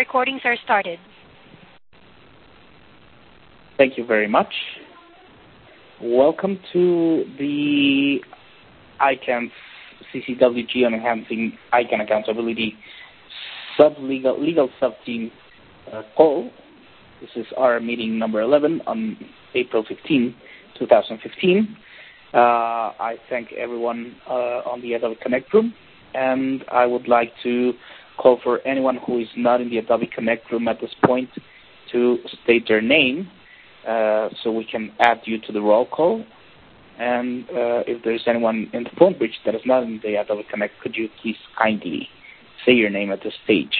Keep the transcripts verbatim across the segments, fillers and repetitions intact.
recordings are started. Thank you very much. Welcome to the I C A N C C W G on Enhancing I C A N Accountability Sub-Legal Legal Sub-Team uh, call. This is our meeting number eleven on April fifteenth, twenty fifteen. Uh, I thank everyone uh, on the Adobe Connect room, and I would like to call for anyone who is not in the Adobe Connect room at this point to state their name uh, so we can add you to the roll call. And uh, if there's anyone in the phone bridge that is not in the Adobe Connect, could you please kindly say your name at this stage?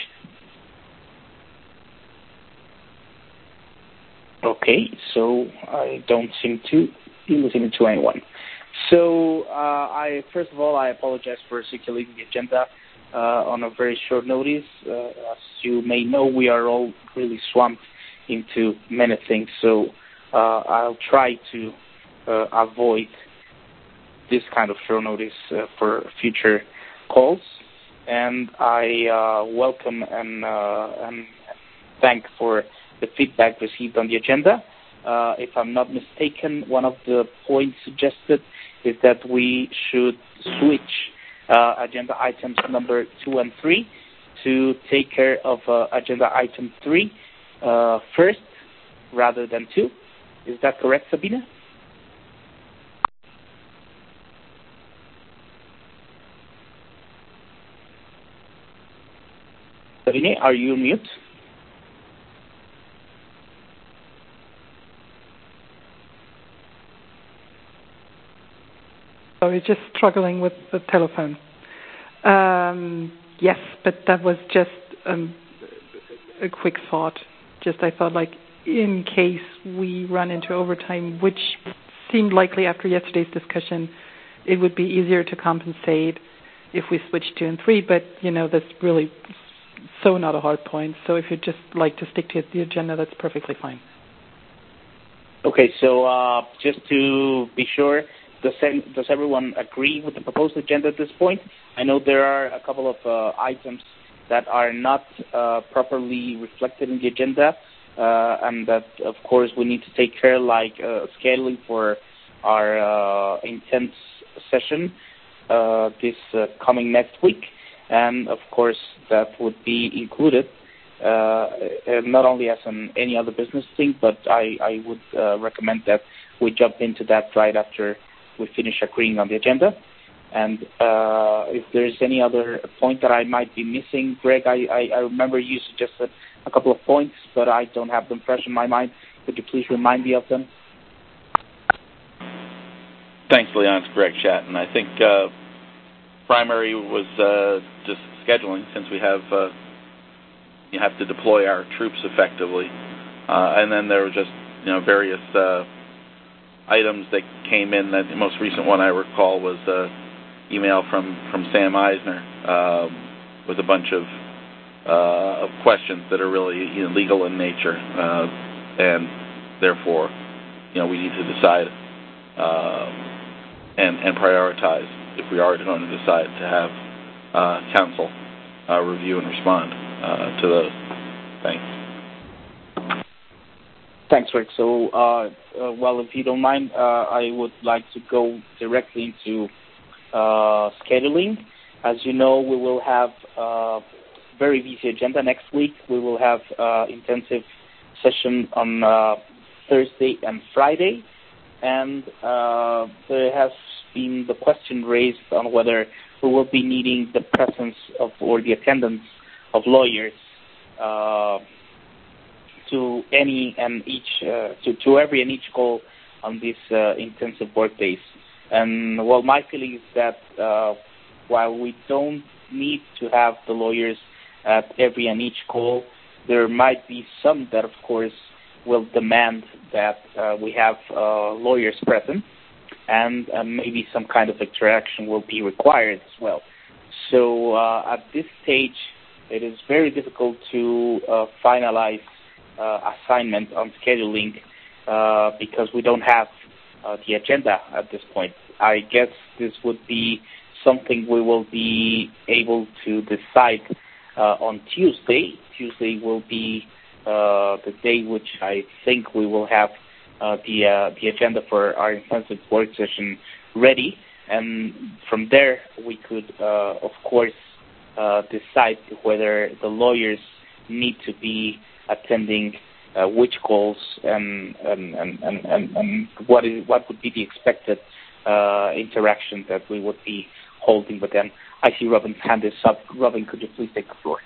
Okay, so I don't seem to be listening to anyone. So uh, I first of all, I apologize for circulating the agenda uh, on a very short notice. Uh, as you may know, we are all really swamped into many things, so uh, I'll try to uh, avoid this kind of short notice uh, for future calls. And I uh, welcome and, uh, and thank for the feedback received on the agenda. Uh, if I'm not mistaken, one of the points suggested is that we should switch uh, agenda items number two and three to take care of uh, agenda item three uh, first rather than two. Is that correct, Sabina? Sabine, are you on mute? Sorry, just struggling with the telephone. Um, yes, but that was just um, a quick thought. Just I thought, like, in case we run into overtime, which seemed likely after yesterday's discussion, it would be easier to compensate if we switch two and three. But you know, that's really so not a hard point. So if you'd just like to stick to the agenda, that's perfectly fine. Okay, so uh, just to be sure. Does, does everyone agree with the proposed agenda at this point? I know there are a couple of uh, items that are not uh, properly reflected in the agenda, uh, and that, of course, we need to take care, like uh, scheduling for our uh, intense session uh, this uh, coming next week. And, of course, that would be included, uh, not only as an any other business thing, but I, I would uh, recommend that we jump into that right after we finish agreeing on the agenda. And uh, if there's any other point that I might be missing, Greg, I, I, I remember you suggested a couple of points, but I don't have them fresh in my mind. Could you please remind me of them? Thanks, Leon. It's Greg Chatton. I think uh, primary was uh, just scheduling, since we have uh, you have to deploy our troops effectively, uh, and then there were just you know various Uh, items that came in. That the most recent one I recall was an email from, from Sam Eisner um, with a bunch of, uh, of questions that are really you know, legal in nature, uh, and therefore, you know, we need to decide uh, and, and prioritize if we are going to decide to have uh, counsel uh, review and respond uh, to those. Thanks. Thanks, Rick. So, uh, uh, well, if you don't mind, uh, I would like to go directly into uh, scheduling. As you know, we will have a very busy agenda next week. We will have uh, intensive session on uh, Thursday and Friday, and uh, there has been the question raised on whether we will be needing the presence of or the attendance of lawyers Uh, to any and each, uh, to, to every and each call on these uh, intensive work days. And well, my feeling is that uh, while we don't need to have the lawyers at every and each call, there might be some that, of course, will demand that uh, we have uh, lawyers present, and uh, maybe some kind of interaction will be required as well. So uh, at this stage, it is very difficult to uh, finalize Uh, assignment on scheduling uh, because we don't have uh, the agenda at this point. I guess this would be something we will be able to decide uh, on Tuesday. Tuesday will be uh, the day which I think we will have uh, the uh, the agenda for our intensive work session ready, and from there we could, uh, of course, uh, decide whether the lawyers need to be attending uh, which calls and and, and, and, and, and what is what would be the expected uh, interaction that we would be holding with them. I see Robin's hand is up. Robin, could you please take the floor?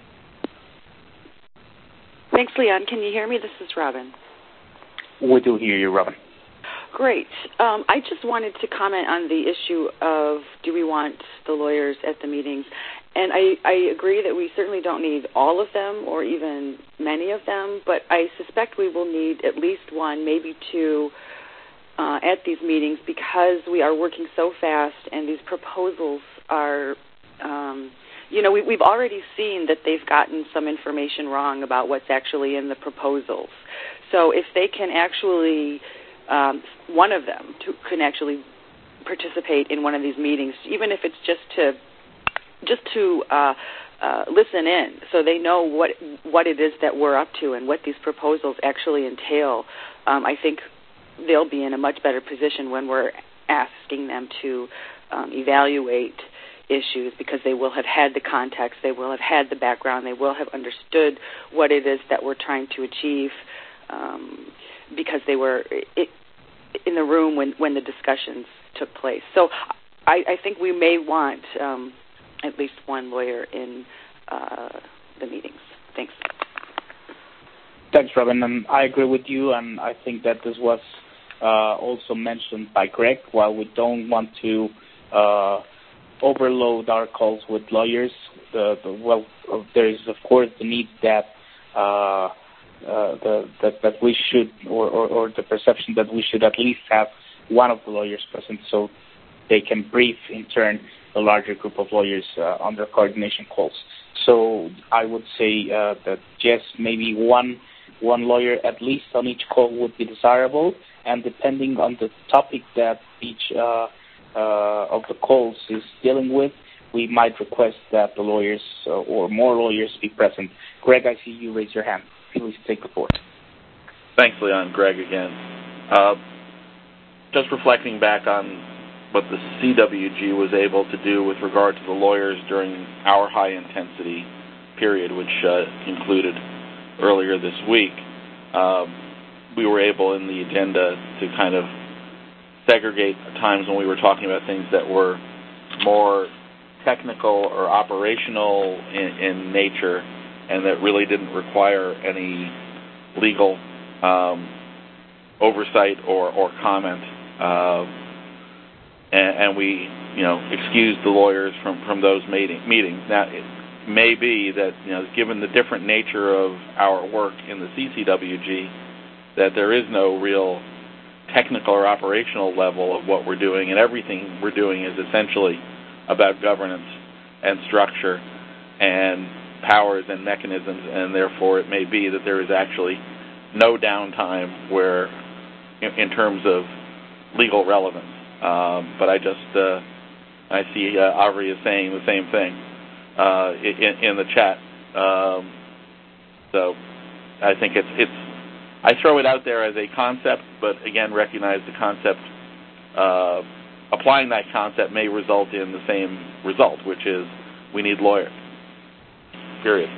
Thanks, Leon. Can you hear me? This is Robin. We do hear you, Robin. Great. Um, I just wanted to comment on the issue of do we want the lawyers at the meetings. And I, I agree that we certainly don't need all of them or even many of them, but I suspect we will need at least one, maybe two, uh, at these meetings because we are working so fast and these proposals are, um, you know, we, we've already seen that they've gotten some information wrong about what's actually in the proposals. So if they can actually, um, one of them to, can actually participate in one of these meetings, even if it's just to just to uh, uh, listen in so they know what what it is that we're up to and what these proposals actually entail, um, I think they'll be in a much better position when we're asking them to um, evaluate issues because they will have had the context, they will have had the background, they will have understood what it is that we're trying to achieve um, because they were it, in the room when, when the discussions took place. So I, I think we may want um, at least one lawyer in uh, the meetings. Thanks. Thanks, Robin. And I agree with you, and I think that this was uh, also mentioned by Greg. While we don't want to uh, overload our calls with lawyers, the, the, well, uh, there is, of course, the need that uh, uh, the, that, that we should, or, or, or the perception that we should at least have one of the lawyers present so they can brief, in turn, the larger group of lawyers uh, on their coordination calls. So I would say uh, that just maybe one one lawyer at least on each call would be desirable, and depending on the topic that each uh, uh, of the calls is dealing with, we might request that the lawyers uh, or more lawyers be present. Greg, I see you raise your hand. Please take the floor. Thanks, Leon. Greg again. Uh, just reflecting back on what the C W G was able to do with regard to the lawyers during our high-intensity period, which uh, concluded earlier this week, um, we were able in the agenda to kind of segregate times when we were talking about things that were more technical or operational in, in nature and that really didn't require any legal um, oversight or, or comment. Uh, And, and we, you know, excused the lawyers from, from those meeting, meetings. Now, it may be that, you know, given the different nature of our work in the C C W G, that there is no real technical or operational level of what we're doing, and everything we're doing is essentially about governance and structure and powers and mechanisms, and therefore it may be that there is actually no downtime where, in, in terms of legal relevance. Um, but I just, uh, I see uh, Avri is saying the same thing uh, in, in the chat. Um, so I think it's, it's, I throw it out there as a concept, but again, recognize the concept, uh, applying that concept may result in the same result, which is we need lawyers. Period.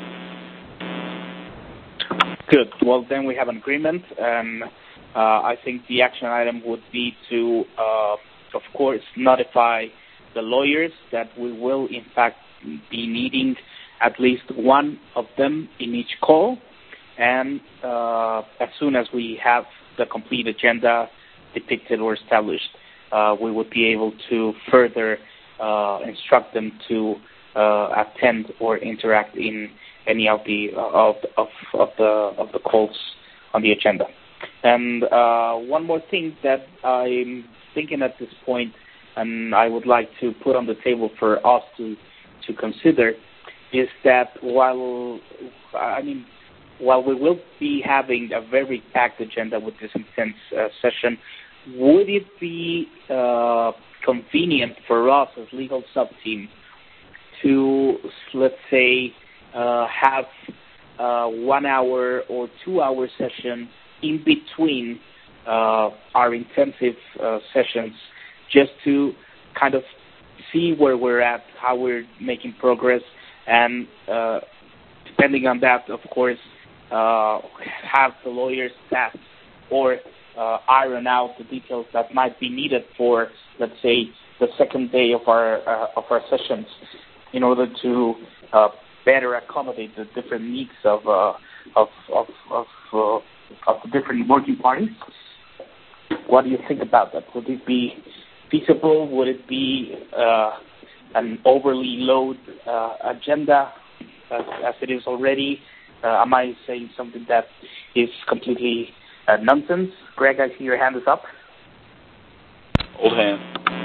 Good. Well, then we have an agreement. Um, uh, I think the action item would be to, uh, of course, notify the lawyers that we will, in fact, be needing at least one of them in each call. And uh, as soon as we have the complete agenda depicted or established, uh, we would be able to further uh, instruct them to uh, attend or interact in any of the of of of the of the calls on the agenda. And uh, one more thing that I'm thinking at this point, and I would like to put on the table for us to to consider, is that while I mean while we will be having a very packed agenda with this intense uh, session, would it be uh, convenient for us as legal sub-team to, let's say, uh, have uh, one hour or two hour session in between uh, our intensive uh, sessions, just to kind of see where we're at, how we're making progress, and uh, depending on that, of course, uh, have the lawyers test or uh, iron out the details that might be needed for, let's say, the second day of our uh, of our sessions, in order to uh, better accommodate the different needs of uh, of of of, uh, of the different working parties. What do you think about that? Would it be feasible? Would it be uh, an overly load uh, agenda as, as it is already? Uh, am I saying something that is completely uh, nonsense? Greg, I see your hand is up. Old hand.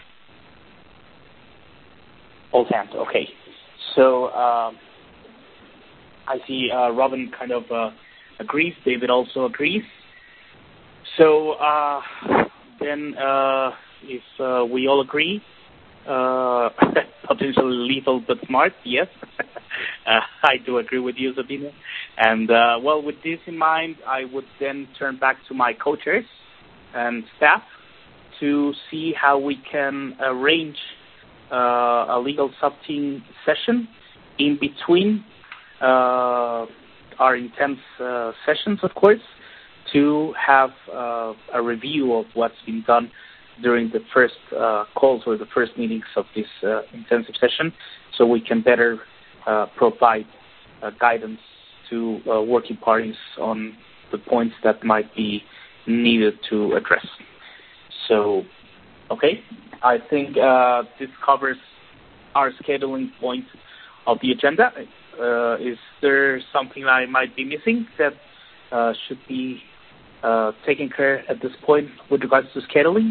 Old hand, okay. So um, I see uh, Robin kind of uh, agrees. David also agrees. So uh, then uh, if uh, we all agree, uh, potentially lethal but smart, yes. uh, I do agree with you, Sabina. And, uh, well, with this in mind, I would then turn back to my co-chairs and staff to see how we can arrange uh, a legal sub-team session in between uh, our intense uh, sessions, of course, to have uh, a review of what's been done during the first uh, calls or the first meetings of this uh, intensive session, so we can better uh, provide uh, guidance to uh, working parties on the points that might be needed to address. So, okay, I think uh, this covers our scheduling point of the agenda. Uh, is there something I might be missing that uh, should be uh, taken care at this point with regards to scheduling?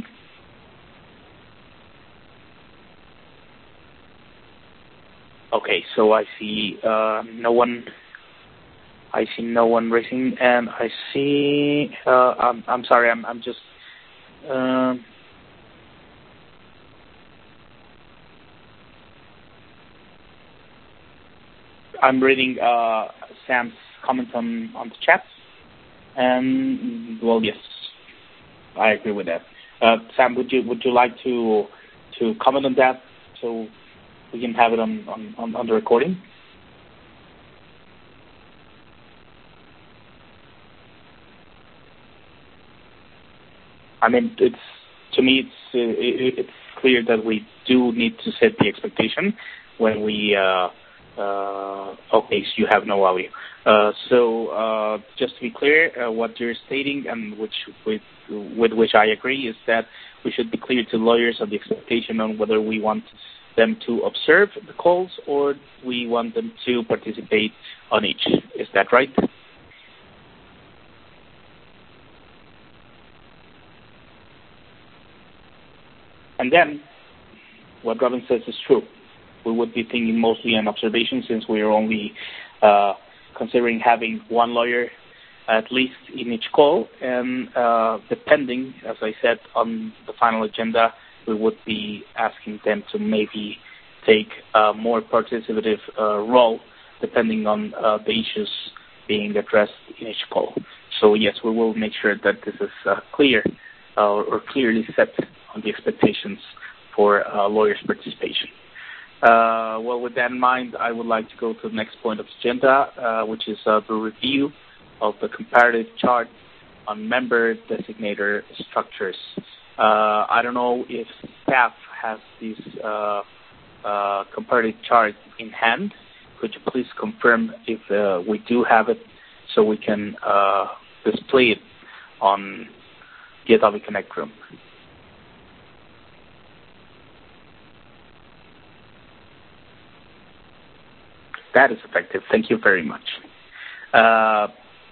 Okay, so I see uh, no one. I see no one raising, and I see. Uh, I'm, I'm sorry. I'm, I'm just. Uh, I'm reading uh, Sam's comment on, on the chat, and well, yes, I agree with that. Uh, Sam, would you would you like to to comment on that so we can have it on, on, on, on the recording? I mean, it's to me, it's uh, it, it's clear that we do need to set the expectation when we. Uh, uh, okay, so you have no audio. Uh, so uh, just to be clear, uh, what you're stating, and which with with which I agree, is that we should be clear to lawyers of the expectation on whether we want them to observe the calls or we want them to participate on each. Is that right? And then, what Robin says is true. We would be thinking mostly on observation, since we are only uh, considering having one lawyer at least in each call. And uh, depending, as I said, on the final agenda, we would be asking them to maybe take a more participative uh, role, depending on uh, the issues being addressed in each call. So yes, we will make sure that this is uh, clear uh, or clearly set on the expectations for uh, lawyers' participation. Uh, well, with that in mind, I would like to go to the next point of the agenda, uh, which is uh, the review of the comparative chart on member designator structures. Uh, I don't know if staff has this uh, uh, comparative chart in hand. Could you please confirm if uh, we do have it so we can uh, display it on the Adobe Connect room? That is effective. Thank you very much. Uh,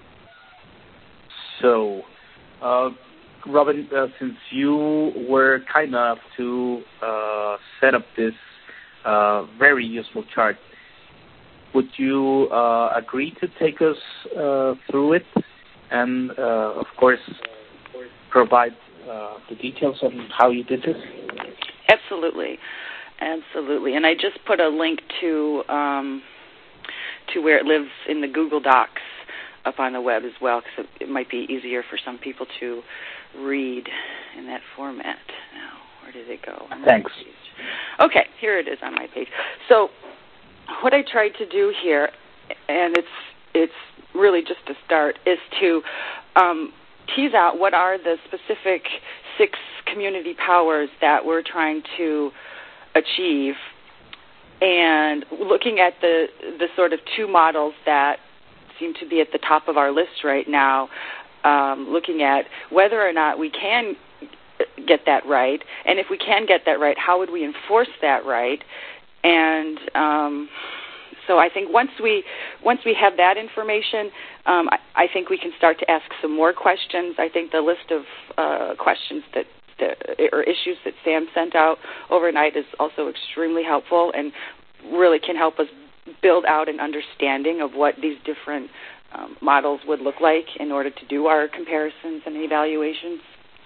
so, uh, Robin, uh, since you were kind enough to uh, set up this uh, very useful chart, would you uh, agree to take us uh, through it and, uh, of course, provide uh, the details on how you did this? Absolutely. Absolutely. And I just put a link to... Um, to where it lives in the Google Docs up on the web as well, because it, it might be easier for some people to read in that format. Now, where did it go? Thanks. Okay, here it is on my page. So what I tried to do here, and it's it's really just a start, is to um, tease out what are the specific six community powers that we're trying to achieve, and looking at the the sort of two models that seem to be at the top of our list right now, um, looking at whether or not we can get that right, and if we can get that right, how would we enforce that right? And um, so I think once we once we have that information, um, I, I think we can start to ask some more questions. I think the list of uh, questions that, that or issues that Sam sent out overnight is also extremely helpful and really can help us build out an understanding of what these different um, models would look like in order to do our comparisons and evaluations.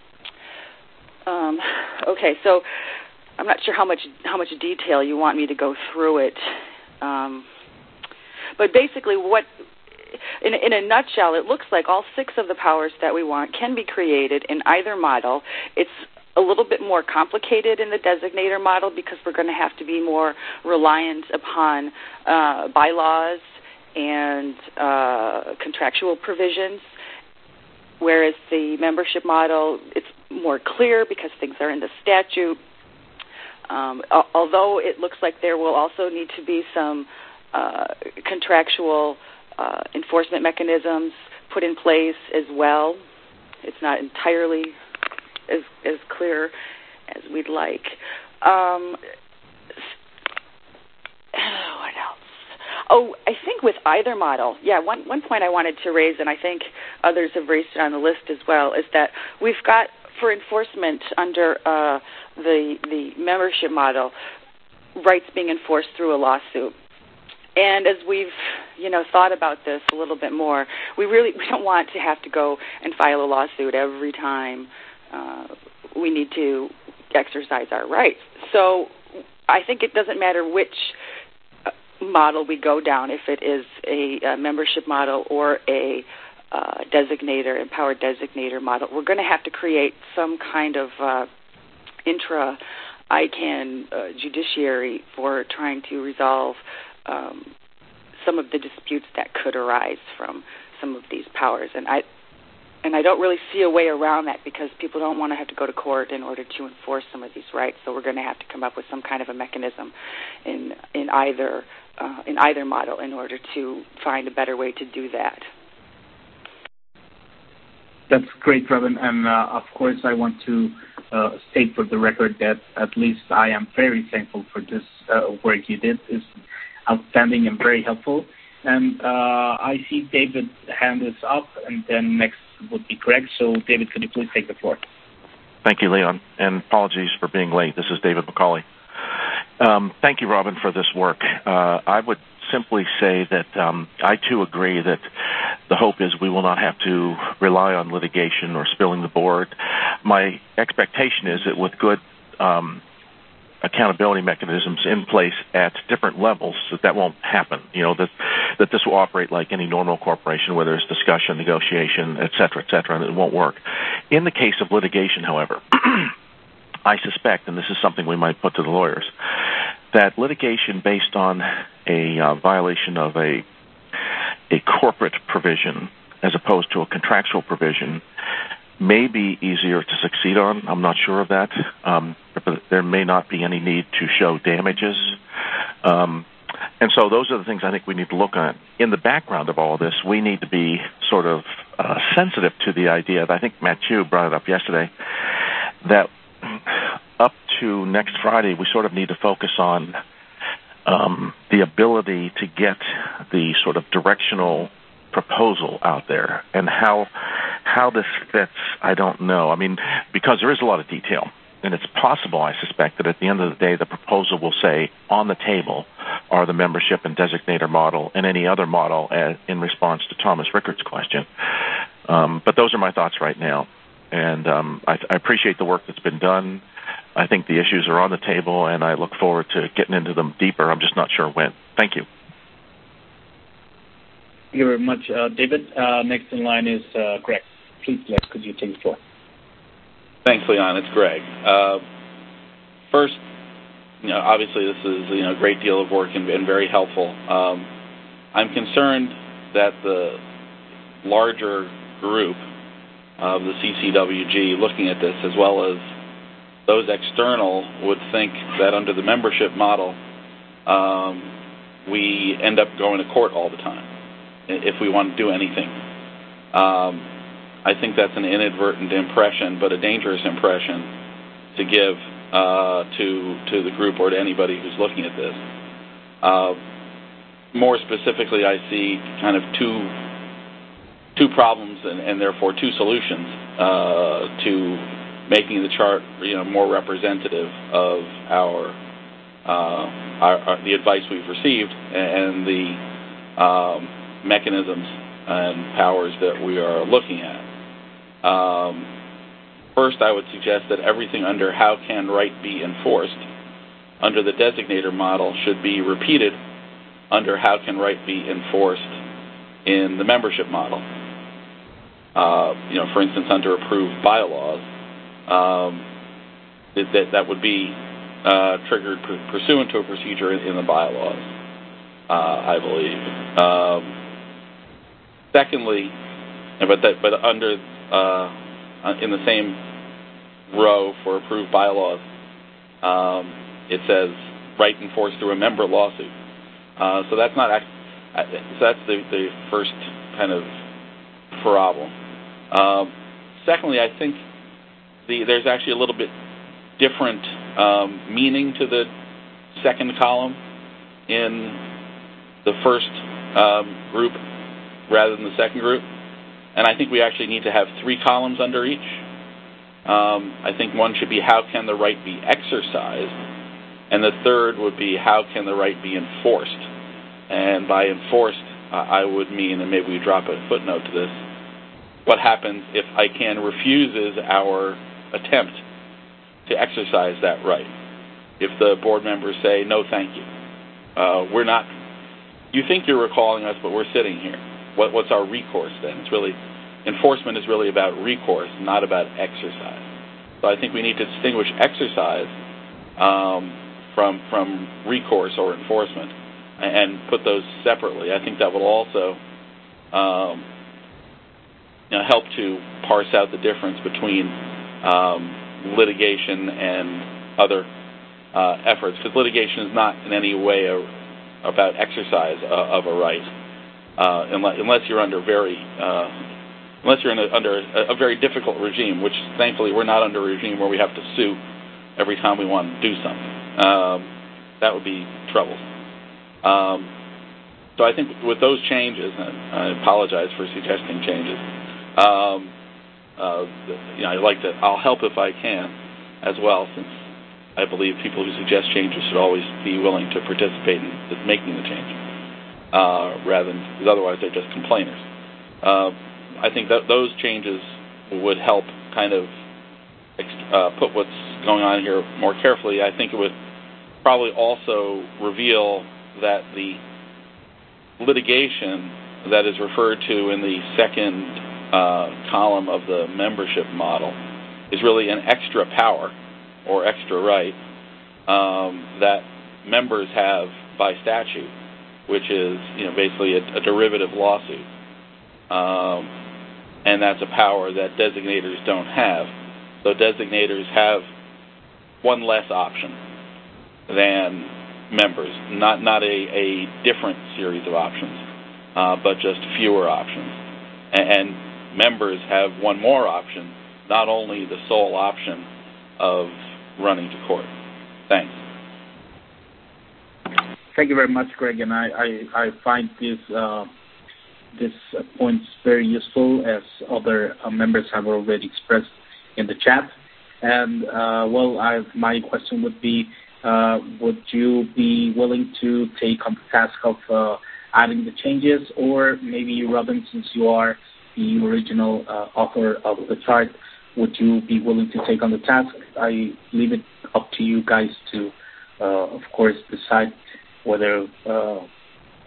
Um, okay, so I'm not sure how much how much detail you want me to go through it, um, but basically, what in, in a nutshell, it looks like all six of the powers that we want can be created in either model. It's a little bit more complicated in the designator model because we're going to have to be more reliant upon uh, bylaws and uh, contractual provisions, whereas the membership model, it's more clear because things are in the statute. Um, although it looks like there will also need to be some uh, contractual uh, enforcement mechanisms put in place as well. It's not entirely as, as clear as we'd like. Um, what else? Oh, I think with either model, yeah, one, one point I wanted to raise, and I think others have raised it on the list as well, is that we've got, for enforcement under uh, the the membership model, rights being enforced through a lawsuit. And as we've, you know, thought about this a little bit more, we really we don't want to have to go and file a lawsuit every time uh, we need to exercise our rights. So I think it doesn't matter which model we go down, if it is a, a membership model or a uh, designator, empowered designator model. We're going to have to create some kind of uh, intra-I CANN uh, judiciary for trying to resolve um, some of the disputes that could arise from some of these powers. And I and I don't really see a way around that because people don't want to have to go to court in order to enforce some of these rights. So we're going to have to come up with some kind of a mechanism in in either uh, in either model in order to find a better way to do that. That's great, Robin. And uh, of course, I want to uh, state for the record that at least I am very thankful for this uh, work you did. It's outstanding and very helpful. And uh, I see David's hand is up, and then next would be Greg. So, David, could you please take the floor? Thank you, Leon, and apologies for being late. This is David McCauley. Um, thank you, Robin, for this work. Uh, I would simply say that um, I, too, agree that the hope is we will not have to rely on litigation or spilling the board. My expectation is that with good um, accountability mechanisms in place at different levels, that that won't happen. You know, that that this will operate like any normal corporation where there's discussion, negotiation, et cetera, et cetera, and it won't work. In the case of litigation, however, I suspect, and this is something we might put to the lawyers, that litigation based on a uh, violation of a a corporate provision as opposed to a contractual provision may be easier to succeed on. I'm not sure of that. Um, but there may not be any need to show damages. Um, and so those are the things I think we need to look at. In the background of all of this, we need to be sort of uh, sensitive to the idea, I think Mathieu brought it up yesterday, that up to next Friday, we sort of need to focus on um, the ability to get the sort of directional proposal out there. And how how this fits, I don't know. I mean, because there is a lot of detail. And it's possible, I suspect, that at the end of the day, the proposal will say, on the table are the membership and designator model and any other model as, in response to Thomas Rickards' question. Um, but those are my thoughts right now. And um, I, I appreciate the work that's been done. I think the issues are on the table, and I look forward to getting into them deeper. I'm just not sure when. Thank you. Thank you very much, uh, David. Uh, next in line is uh, Greg. Please, Greg, could you take the floor? Thanks, Leon. It's Greg. Uh, first, you know, obviously this is you know a great deal of work and, and very helpful. Um, I'm concerned that the larger group of the C C W G looking at this, as well as those external, would think that under the membership model, um, we end up going to court all the time if we want to do anything. Um, I think that's an inadvertent impression, but a dangerous impression to give uh, to to the group or to anybody who's looking at this. Uh, more specifically, I see kind of two two problems and, and therefore two solutions uh, to making the chart, you know, more representative of our, uh, our, our the advice we've received and the um, mechanisms and powers that we are looking at. Um, first, I would suggest that everything under how can right be enforced under the designator model should be repeated under how can right be enforced in the membership model. Uh, you know, for instance, under approved bylaws, um, that that would be uh, triggered pr- pursuant to a procedure in, in the bylaws, uh, I believe. Um, secondly, but that, but under uh, in the same row for approved bylaws, um, it says right enforced through a member lawsuit. Uh, so that's not. So that's the, the first kind of problem. Um, secondly, I think the, there's actually a little bit different um, meaning to the second column in the first um, group rather than the second group. And I think we actually need to have three columns under each. Um, I think one should be how can the right be exercised, and the third would be how can the right be enforced. And by enforced, uh, I would mean, and maybe we drop a footnote to this, what happens if I C A N refuses our attempt to exercise that right? If the board members say, no, thank you. Uh, we're not, you think you're recalling us, but we're sitting here. What, what's our recourse then? It's really, enforcement is really about recourse, not about exercise. So I think we need to distinguish exercise um, from, from recourse or enforcement and put those separately. I think that will also um, you know, help to parse out the difference between um, litigation and other uh, efforts, because litigation is not in any way a, about exercise uh, of a right, uh, unless, unless you're under very uh, unless you're in a, under a, a very difficult regime, which thankfully we're not under a regime where we have to sue every time we want to do something. Um, that would be troublesome. Um, so I think with those changes, and I apologize for suggesting changes, um, uh, you know, I'd like to, I'll help if I can as well, since I believe people who suggest changes should always be willing to participate in making the change, uh, rather than, because otherwise they're just complainers. Uh, I think that those changes would help kind of uh, put what's going on here more carefully. I think it would probably also reveal that the litigation that is referred to in the second uh, column of the membership model is really an extra power or extra right um, that members have by statute, which is, you know, basically a, a derivative lawsuit. Um, and that's a power that designators don't have. So designators have one less option than members, not not a, a different series of options, uh, but just fewer options. And, and members have one more option, not only the sole option of running to court. Thanks. Thank you very much, Greg. And I, I, I find this uh, this uh, points very useful, as other uh, members have already expressed in the chat. And uh, well, I, my question would be, Uh, would you be willing to take on the task of uh, adding the changes, or maybe, Robin, since you are the original uh, author of the chart, would you be willing to take on the task? I leave it up to you guys to, uh, of course, decide whether uh,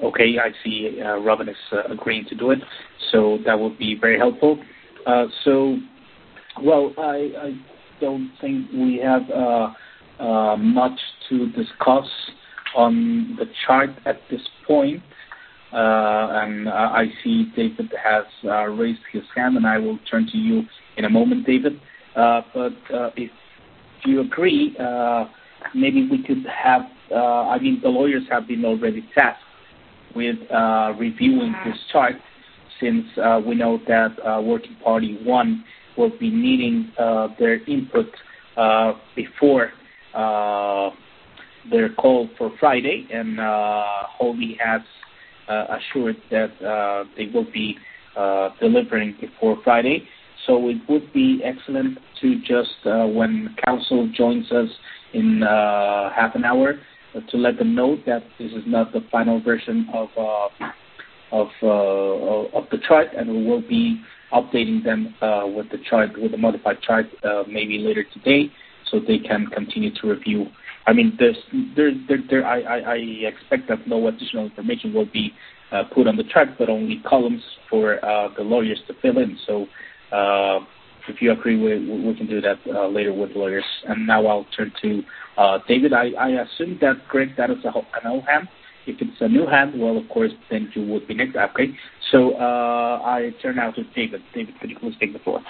Okay, I see uh, Robin is uh, agreeing to do it, so that would be very helpful. Uh, so, well, I, I don't think we have uh, uh, much to discuss on the chart at this point. Uh, and uh, I see David has uh, raised his hand, and I will turn to you in a moment, David. Uh, but uh, if you agree, uh, maybe we could have, uh, I mean, the lawyers have been already tasked with uh, reviewing this chart, since uh, we know that uh, Working Party one will be needing uh, their input uh, before uh, their call for Friday, and uh, Holly has uh, assured that uh, they will be uh, delivering before Friday. So it would be excellent to just, uh, when Council joins us in uh, half an hour, uh, to let them know that this is not the final version of uh, of uh, of the chart, and we will be updating them uh, with the chart, with the modified chart, uh, maybe later today, so they can continue to review. I mean, there's, there, there, there, I, I, I expect that no additional information will be uh, put on the chart, but only columns for uh, the lawyers to fill in. So uh, if you agree, we, we can do that uh, later with lawyers. And now I'll turn to uh, David. I, I assume that, Greg, that is a, an old hand. If it's a new hand, well, of course, then you would be next. Okay. So uh, I turn now to David. David, could you please take the floor?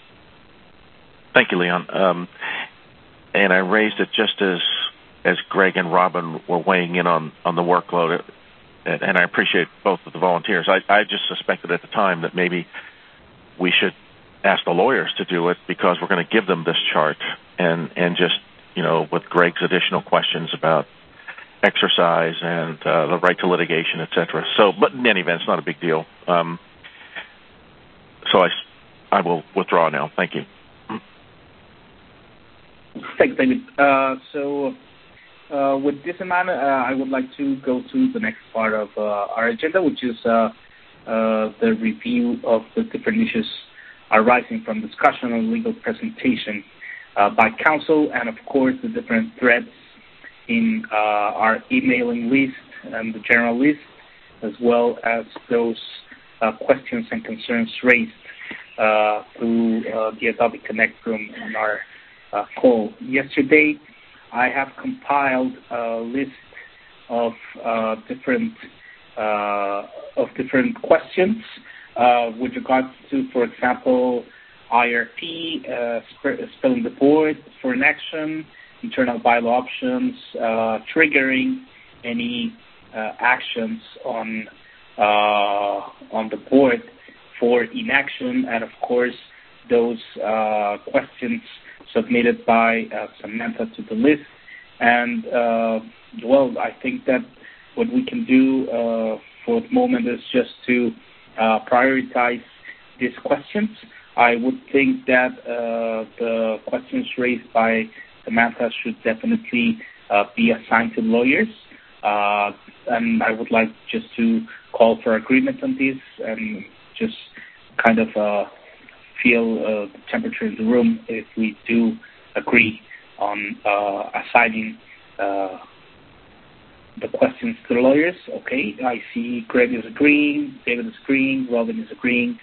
Thank you, Leon. Um, and I raised it just as as Greg and Robin were weighing in on, on the workload, and, and I appreciate both of the volunteers. I, I just suspected at the time that maybe we should ask the lawyers to do it, because we're going to give them this chart, and, and just, you know, with Greg's additional questions about exercise and uh, the right to litigation, et cetera. So, but in any event, it's not a big deal. Um, so I, I will withdraw now. Thank you. Thanks, David. Uh, so uh, with this in mind, uh, I would like to go to the next part of uh, our agenda, which is uh, uh, the review of the different issues arising from discussion and legal presentation uh, by counsel, and of course the different threads in uh, our emailing list and the general list, as well as those uh, questions and concerns raised uh, through uh, the Adobe Connect room in our uh, call. Yesterday, I have compiled a list of uh, different uh, of different questions uh, with regards to, for example, I R P, uh, spelling the board for an action, internal bylaw options, uh, triggering any uh, actions on uh, on the board for inaction, and of course those uh, questions submitted by uh, Samantha to the list. And uh, well, I think that what we can do uh, for the moment is just to uh, prioritize these questions. I would think that uh, the questions raised by Samantha should definitely uh, be assigned to lawyers, uh, and I would like just to call for agreement on this and just kind of uh, feel uh, the temperature in the room if we do agree on uh, assigning uh, the questions to the lawyers. Okay, I see Greg is agreeing, David is agreeing, Robin is agreeing.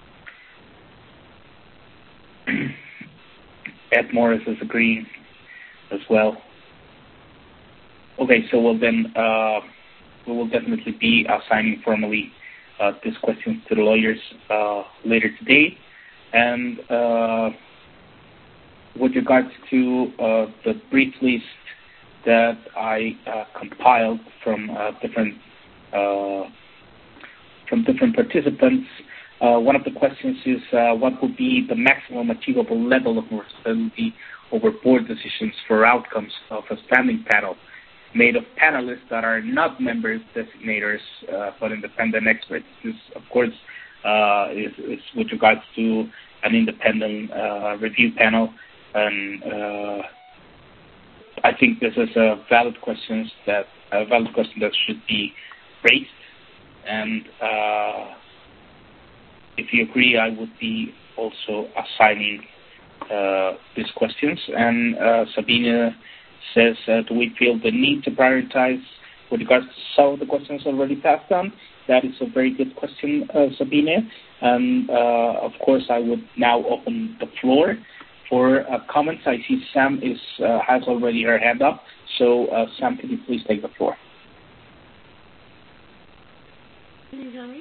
Ed Morris is agreeing as well. Okay, so we'll then uh, we will definitely be assigning formally uh, these questions to the lawyers uh, later today. And uh, with regards to uh, the brief list that I uh, compiled from uh, different uh, from different participants, uh, one of the questions is uh, what would be the maximum achievable level of responsibility over board decisions for outcomes of a standing panel made of panelists that are not members designators uh, but independent experts. This, of course, uh, is, is with regards to an independent uh, review panel, and uh, I think this is a valid question that a valid question that should be raised. And uh, if you agree, I would be also assigning uh, these questions. And uh, Sabina says, uh, do we feel the need to prioritize with regards to some of the questions already passed on. That is a very good question, uh, Sabine. And, uh, of course, I would now open the floor for uh, comments. I see Sam is uh, has already her hand up. So, uh, Sam, can you please take the floor? Can you hear me?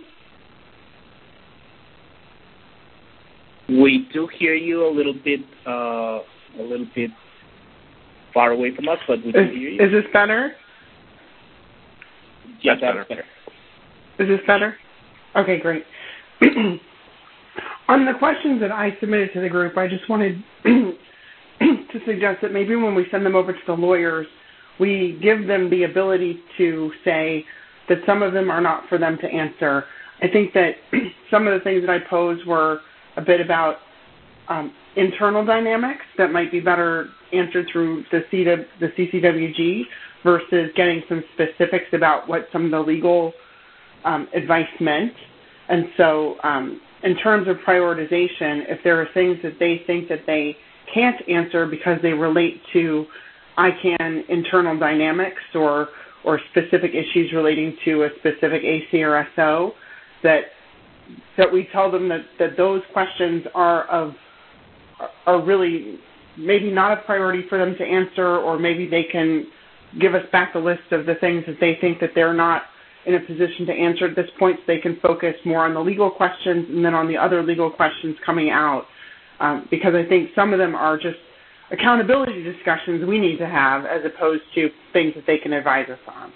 We do hear you a little bit, uh, a little bit far away from us, but we do is, hear you. Is this better? Yeah, that's, that's better. better. Is this better? Okay, great. On the questions that I submitted to the group, I just wanted to suggest that maybe when we send them over to the lawyers, we give them the ability to say that some of them are not for them to answer. I think that some of the things that I posed were a bit about um, internal dynamics that might be better answered through the, C W, the C C W G versus getting some specifics about what some of the legal um, advice meant. And so um, in terms of prioritization, if there are things that they think that they can't answer because they relate to I CANN internal dynamics or or specific issues relating to a specific A C or S O, that that we tell them that, that those questions are of are really maybe not a priority for them to answer, or maybe they can give us back a list of the things that they think that they're not in a position to answer at this point, so they can focus more on the legal questions and then on the other legal questions coming out. Um, because I think some of them are just accountability discussions we need to have as opposed to things that they can advise us on.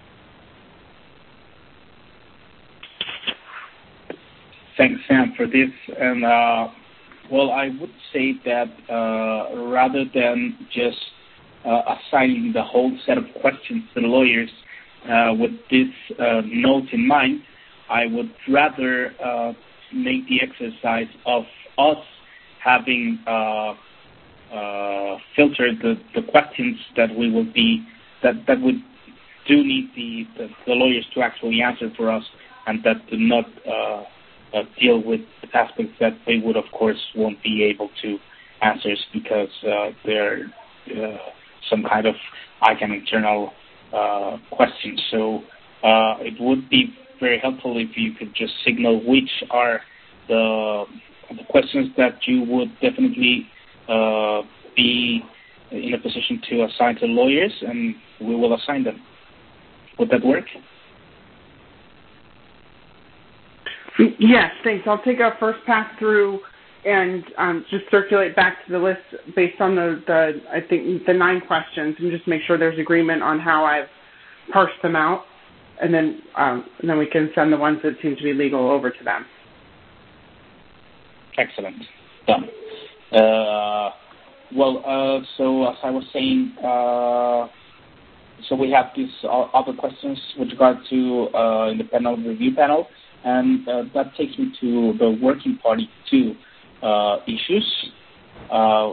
Thanks, Sam, for this. And, uh, well, I would say that uh, rather than just uh, assigning the whole set of questions to the lawyers uh, with this uh, note in mind, I would rather uh, make the exercise of us having uh, uh, filtered the, the questions that we will be, that, that we do need the, the, the lawyers to actually answer for us, and that do not uh, uh, deal with aspects that they would, of course, won't be able to answer because uh, they're uh, some kind of I CANN internal uh, questions. So uh, it would be very helpful if you could just signal which are the, the questions that you would definitely uh, be in a position to assign to lawyers, and we will assign them. Would that work? Yes, thanks. I'll take a first pass through and um, just circulate back to the list based on the, the, I think, the nine questions, and just make sure there's agreement on how I've parsed them out, and then um, and then we can send the ones that seem to be legal over to them. Excellent. Done. Uh, well, uh, so as I was saying, uh, so we have these other questions with regard to uh, independent review panel, and uh, that takes me to the working party two uh, issues. Uh,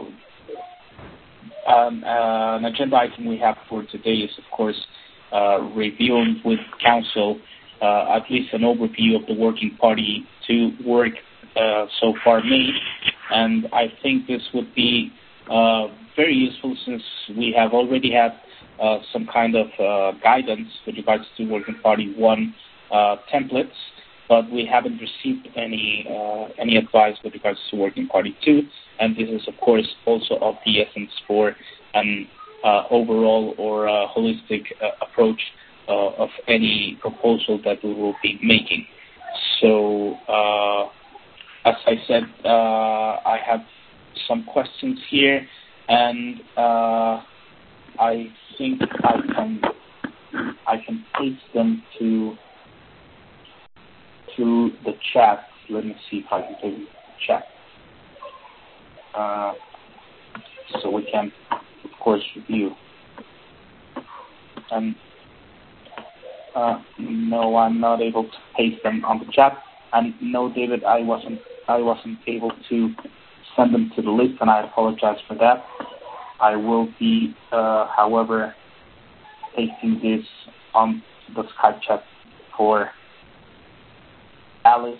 um, uh, an agenda item we have for today is, of course, uh, reviewing with council uh, at least an overview of the working party two work uh, so far made, and I think this would be uh, very useful since we have already had uh, some kind of uh, guidance with regards to working party one uh, templates, but we haven't received any uh, any advice with regards to working party two, and this is of course also of the essence for an uh, overall or uh, holistic uh, approach uh, of any proposal that we will be making. So, uh, as I said, uh, I have some questions here, and uh, I think I can I can paste them to to the chat. Let me see if I can take the chat, uh, so we can, of course, review. And uh, no, I'm not able to paste them on the chat. And no, David, I wasn't I wasn't able to send them to the list, and I apologize for that. I will be, uh, however, pasting this on the Skype chat for Alice,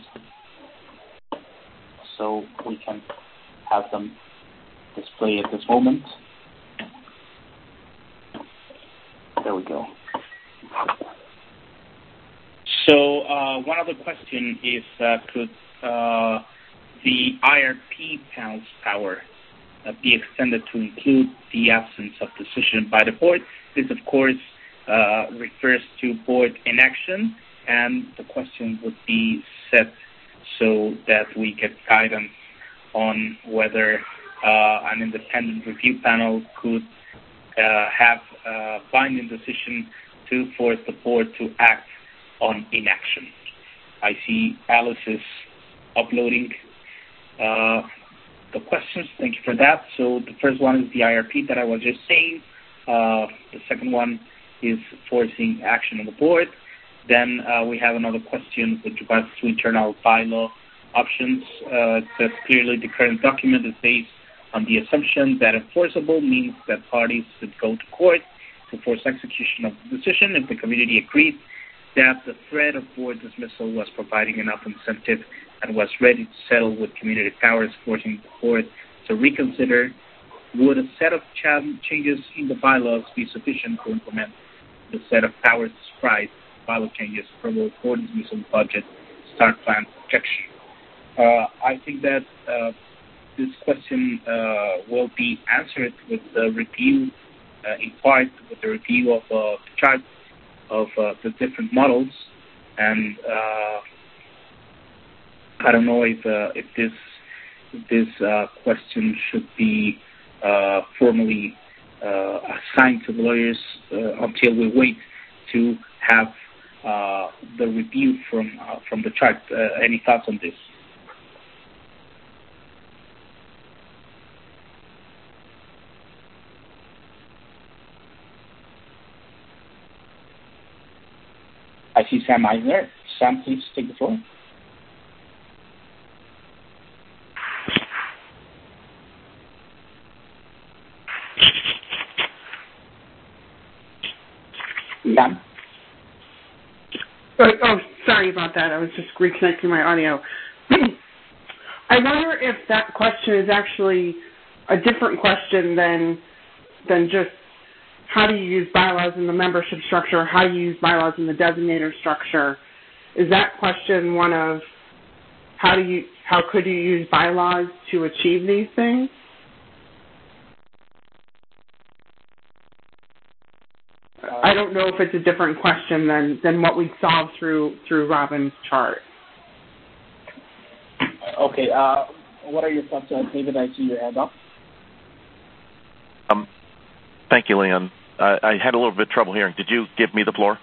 so we can have them display at this moment. There we go. uh, one other question is, uh, could uh, the I R P panel's power uh, be extended to include the absence of decision by the board? This, of course, uh, refers to board inaction, and the question would be set so that we get guidance on whether uh, an independent review panel could uh, have a binding decision to force the board to act on inaction. I see Alice is uploading uh, the questions. Thank you for that. So the first one is the I R P that I was just saying. Uh, the second one is forcing action on the board. Then uh, we have another question with regards to internal bylaw options. Uh, it says clearly the current document is based on the assumption that enforceable means that parties should go to court to force execution of the decision if the community agreed that the threat of board dismissal was providing enough incentive and was ready to settle with community powers, forcing the board to reconsider. Would a set of ch- changes in the bylaws be sufficient to implement the set of powers described, bylaw changes, approval, board dismissal, budget, start plan, projection? Uh, I think that uh, this question uh, will be answered with the review, uh, in part with the review of uh, the chart of uh, the different models, and uh, I don't know if uh, if this if this uh, question should be uh, formally uh, assigned to the lawyers uh, until we wait to have uh, the review from uh, from the chart. Uh, any thoughts on this? I see Sam Eisner. Sam, please take the floor. Sam? Oh, oh, sorry about that. I was just reconnecting my audio. I wonder if that question is actually a different question than than just how do you use bylaws in the membership structure, how do you use bylaws in the designator structure. Is that question one of how do you how could you use bylaws to achieve these things? I don't know if it's a different question than, than what we saw through through Robin's chart. Okay. Uh, what are your thoughts, uh, David? I see your hand up. Um, thank you, Leon. Uh, I had a little bit of trouble hearing. Did you give me the floor?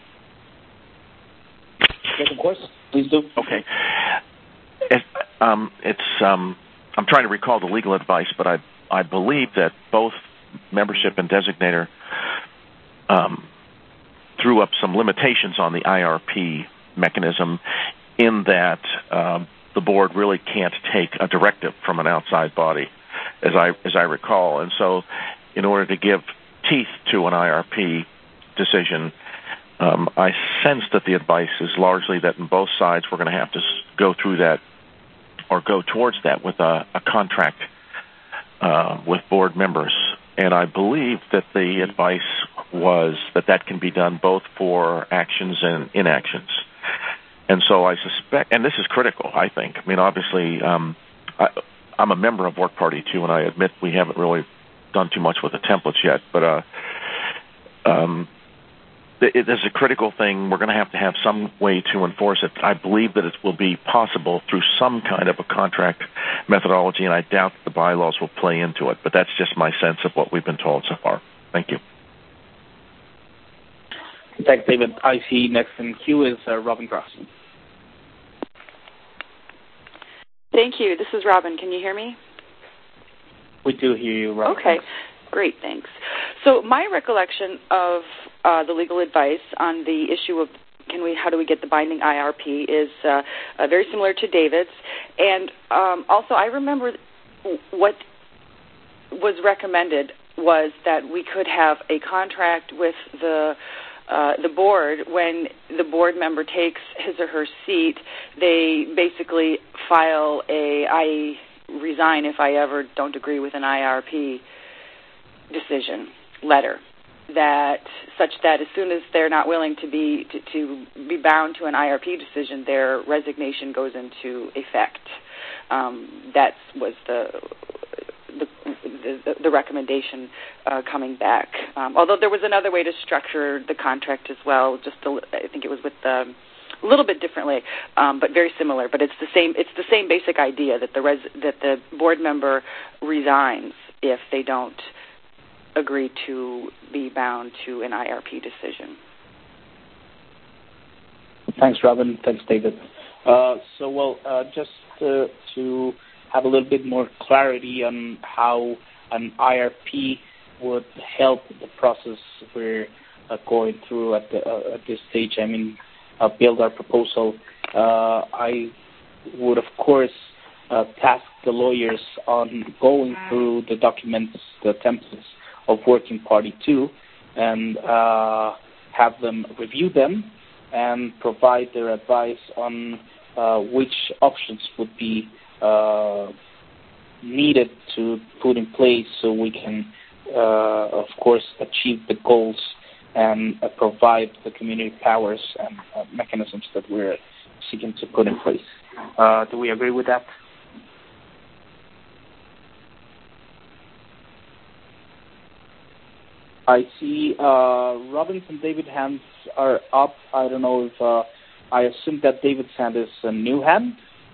Yes, of course. Please do. Okay. It, um, it's. Um, I'm trying to recall the legal advice, but I I believe that both membership and designator um, threw up some limitations on the I R P mechanism, in that um, the board really can't take a directive from an outside body, as I as I recall, and so in order to give teeth to an I R P decision, um, I sense that the advice is largely that in both sides we're going to have to go through that or go towards that with a, a contract uh, with board members. And I believe that the advice was that that can be done both for actions and inactions. And so I suspect, and this is critical, I think. I mean, obviously, um, I, I'm a member of Work Party too, and I admit we haven't really done too much with the templates yet, but uh, um, it, it is a critical thing. We're going to have to have some way to enforce it. I believe that it will be possible through some kind of a contract methodology, and I doubt that the bylaws will play into it, but that's just my sense of what we've been told so far. Thank you. Thanks, David. I see next in queue is uh, Robin Cross. Thank you. This is Robin. Can you hear me? We do hear you, Robin. Okay. Great, thanks. So my recollection of uh, the legal advice on the issue of can we, how do we get the binding I R P is uh, uh, very similar to David's. And um, also I remember what was recommended was that we could have a contract with the uh, the board. When the board member takes his or her seat, they basically file a I resign if I ever don't agree with an I R P decision letter. that such that as soon as they're not willing to be to, to be bound to an I R P decision, their resignation goes into effect. Um, that was the the, the, the recommendation uh, coming back. Um, although there was another way to structure the contract as well. Just a, I think it was with the, a little bit differently, um, but very similar. But it's the same. It's the same basic idea that the res, that the board member resigns if they don't agree to be bound to an I R P decision. Thanks, Robin. Thanks, David. Uh, so, well, uh, just uh, to have a little bit more clarity on how an I R P would help the process we're uh, going through at, the, uh, at this stage, I mean, uh, build our proposal, uh, I would, of course, uh, task the lawyers on going through the documents, the templates of Working Party two, and uh, have them review them and provide their advice on uh, which options would be uh, needed to put in place so we can, uh, of course, achieve the goals and uh, provide the community powers and uh, mechanisms that we're seeking to put in place. Uh, do we agree with that? I see uh, Robin's and David's hands are up. I don't know if uh, I assume that David's hand is a new hand.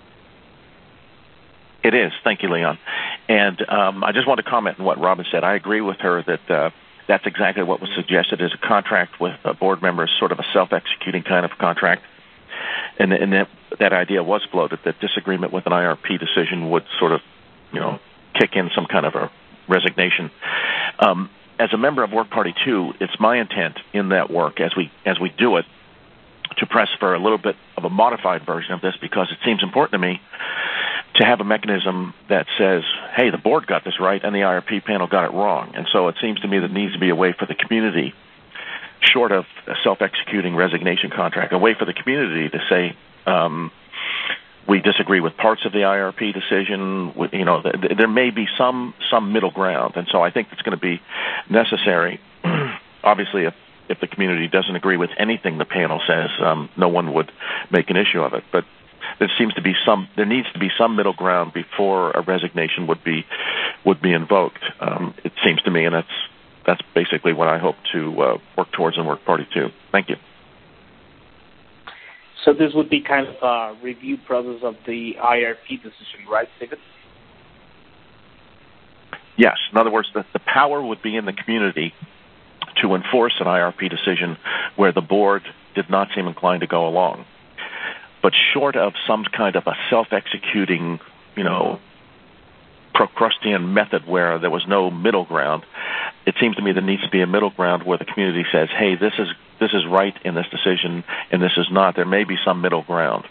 It is. Thank you, Leon. And um, I just want to comment on what Robin said. I agree with her that uh, that's exactly what was suggested as a contract with uh, board members, sort of a self-executing kind of contract. And, and that, that idea was floated, that disagreement with an I R P decision would sort of, you know, kick in some kind of a resignation. Um, as a member of Work Party two, it's my intent in that work, as we as we do it, to press for a little bit of a modified version of this, because it seems important to me to have a mechanism that says, hey, the board got this right and the I R P panel got it wrong. And so it seems to me that there needs to be a way for the community, short of a self-executing resignation contract, a way for the community to say, um, we disagree with parts of the I R P decision. You know, th- there may be some some middle ground, and so I think it's going to be necessary. Obviously, if if the community doesn't agree with anything the panel says, um, no one would make an issue of it. But there seems to be some. There needs to be some middle ground before a resignation would be would be invoked. Um, it seems to me, and that's that's basically what I hope to uh, work towards in Work Party two. Thank you. So this would be kind of a review process of the I R P decision, right, David? Yes. In other words, the, the power would be in the community to enforce an I R P decision where the board did not seem inclined to go along. But short of some kind of a self-executing, you know, Procrustean method where there was no middle ground, it seems to me there needs to be a middle ground where the community says, hey, this is this is right in this decision and this is not. There may be some middle ground.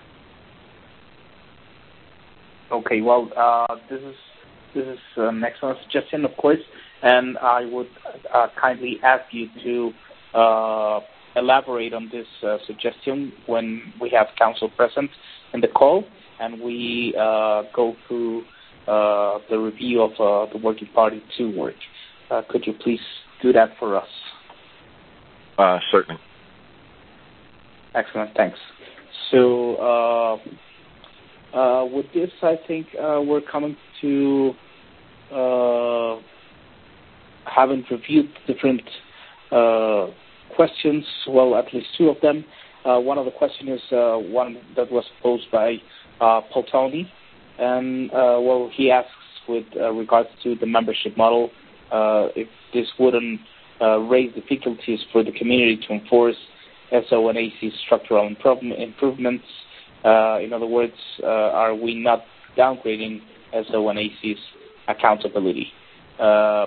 Okay, well, uh, this is this is an excellent suggestion, of course, and I would uh, kindly ask you to uh, elaborate on this uh, suggestion when we have council present in the call and we uh, go through uh, the review of uh, the Working Party two work. Uh, could you please do that for us? Uh, certainly. Excellent, thanks. So uh, uh, with this, I think uh, we're coming to uh, having reviewed different uh, questions, well, at least two of them. Uh, one of the questions is uh, one that was posed by uh, Paul Tony, and uh, well, he asks with uh, regards to the membership model, uh, if this wouldn't uh, raise difficulties for the community to enforce S O and A C structural improve- improvements. Uh, in other words, uh, are we not downgrading S O and A C's accountability? Uh,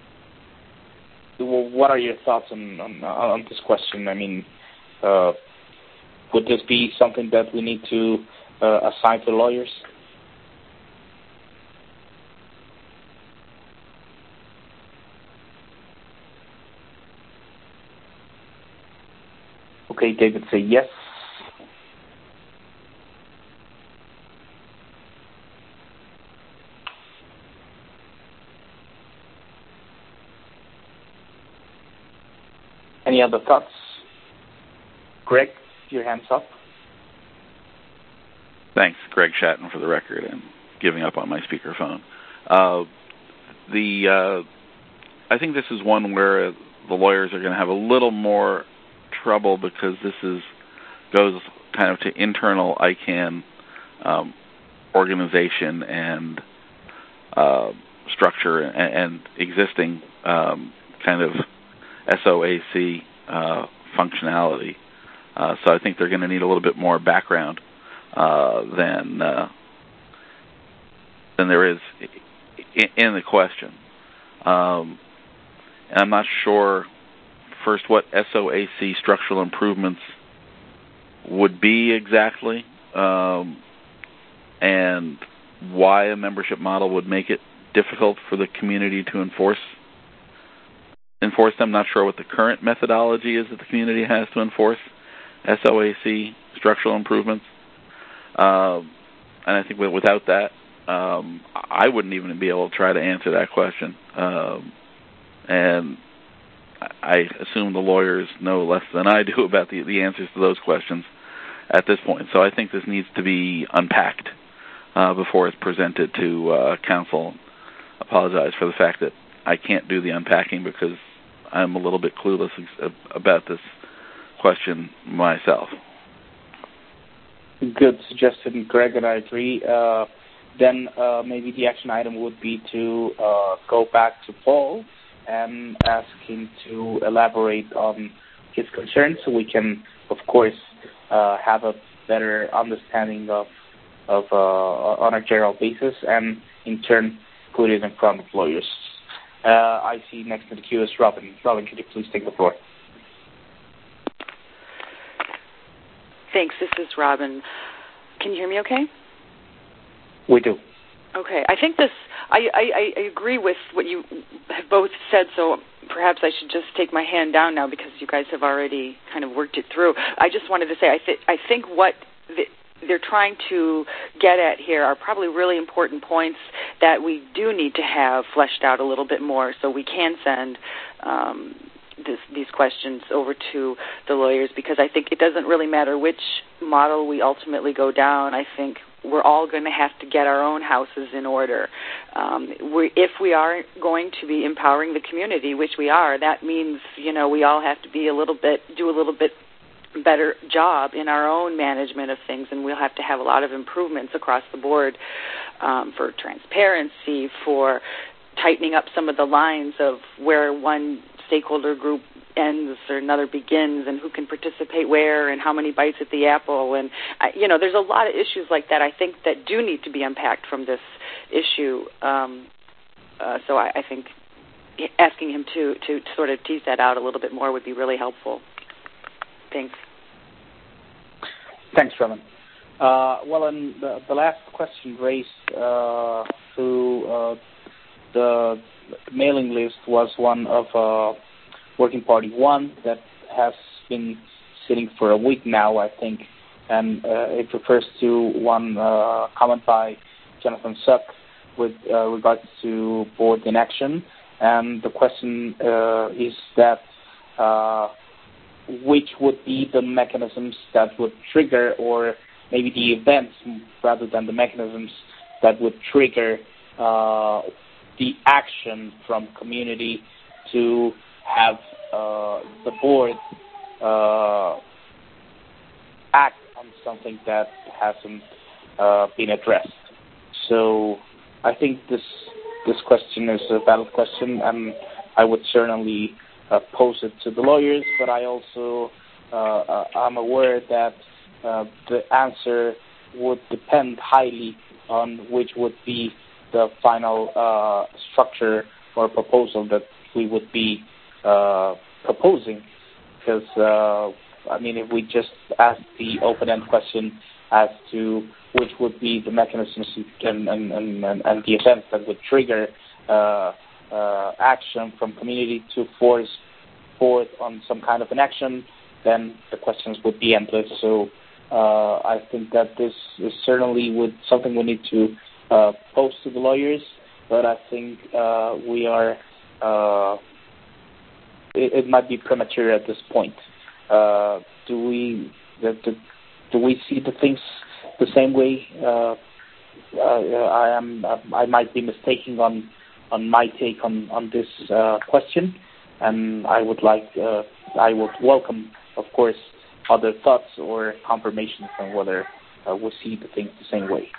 what are your thoughts on, on, on this question? I mean, uh, would this be something that we need to uh, assign to lawyers? Okay, David, say yes. Any other thoughts? Greg, your hand's up. Thanks, Greg Shatton, for the record, and giving up on my speakerphone. Uh, the uh, I think this is one where the lawyers are going to have a little more trouble because this is goes kind of to internal I CANN um, organization and uh, structure and, and existing um, kind of S O A C uh, functionality. Uh, so I think they're going to need a little bit more background uh, than uh, than there is in, in the question. Um, and I'm not sure, first, what S O A C structural improvements would be exactly, um, and why a membership model would make it difficult for the community to enforce enforce them. Not sure what the current methodology is that the community has to enforce S O A C structural improvements. Um, and I think without that, um, I wouldn't even be able to try to answer that question. Um, and I assume the lawyers know less than I do about the, the answers to those questions at this point. So I think this needs to be unpacked uh, before it's presented to uh, council. Apologize for the fact that I can't do the unpacking because I'm a little bit clueless about this question myself. Good suggestion, Greg, and I agree. Uh, then uh, maybe the action item would be to uh, go back to Paul and ask him to elaborate on his concerns so we can, of course, uh, have a better understanding of, of uh, on a general basis and, in turn, put it in front of lawyers. Uh, I see next in the queue is Robin. Robin, could you please take the floor? Thanks. This is Robin. Can you hear me okay? We do. Okay. I think this, I, I, I agree with what you have both said, so perhaps I should just take my hand down now because you guys have already kind of worked it through. I just wanted to say I, th- I think what the, they're trying to get at here are probably really important points that we do need to have fleshed out a little bit more so we can send um, this, these questions over to the lawyers, because I think it doesn't really matter which model we ultimately go down. I think we're all going to have to get our own houses in order. Um, we, if we are going to be empowering the community, which we are, that means, you know, we all have to be a little bit, do a little bit better job in our own management of things, and we'll have to have a lot of improvements across the board um, for transparency, for tightening up some of the lines of where one stakeholder group ends or another begins, and who can participate where, and how many bites at the apple. And, uh, you know, there's a lot of issues like that, I think, that do need to be unpacked from this issue. Um, uh, so I, I think asking him to, to sort of tease that out a little bit more would be really helpful. Thanks. Thanks, Robin. Uh, well, and the, the last question raised uh, through uh, the mailing list was one of uh, Working Party One that has been sitting for a week now, I think, and uh, it refers to one uh, comment by Jonathan Suck with uh, regards to board inaction, and the question uh, is that uh, which would be the mechanisms that would trigger, or maybe the events rather than the mechanisms that would trigger uh, the action from community to have uh, the board uh, act on something that hasn't uh, been addressed. So I think this this question is a valid question, and I would certainly uh, pose it to the lawyers, but I also uh, uh, I'm aware that uh, the answer would depend highly on which would be the final uh, structure or proposal that we would be uh, proposing. Because, uh, I mean, if we just ask the open-end question as to which would be the mechanisms and, and, and, and the events that would trigger uh, uh, action from community to force forward on some kind of an action, then the questions would be endless. So uh, I think that this is certainly would something we need to uh, pose to the lawyers, but I think uh, we are uh, it, it might be premature at this point. Uh, do we do, do we see the things the same way? Uh, uh, I am I might be mistaken on on my take on on this uh, question, and I would like uh, I would welcome, of course, other thoughts or confirmations on whether uh, we see the things the same way.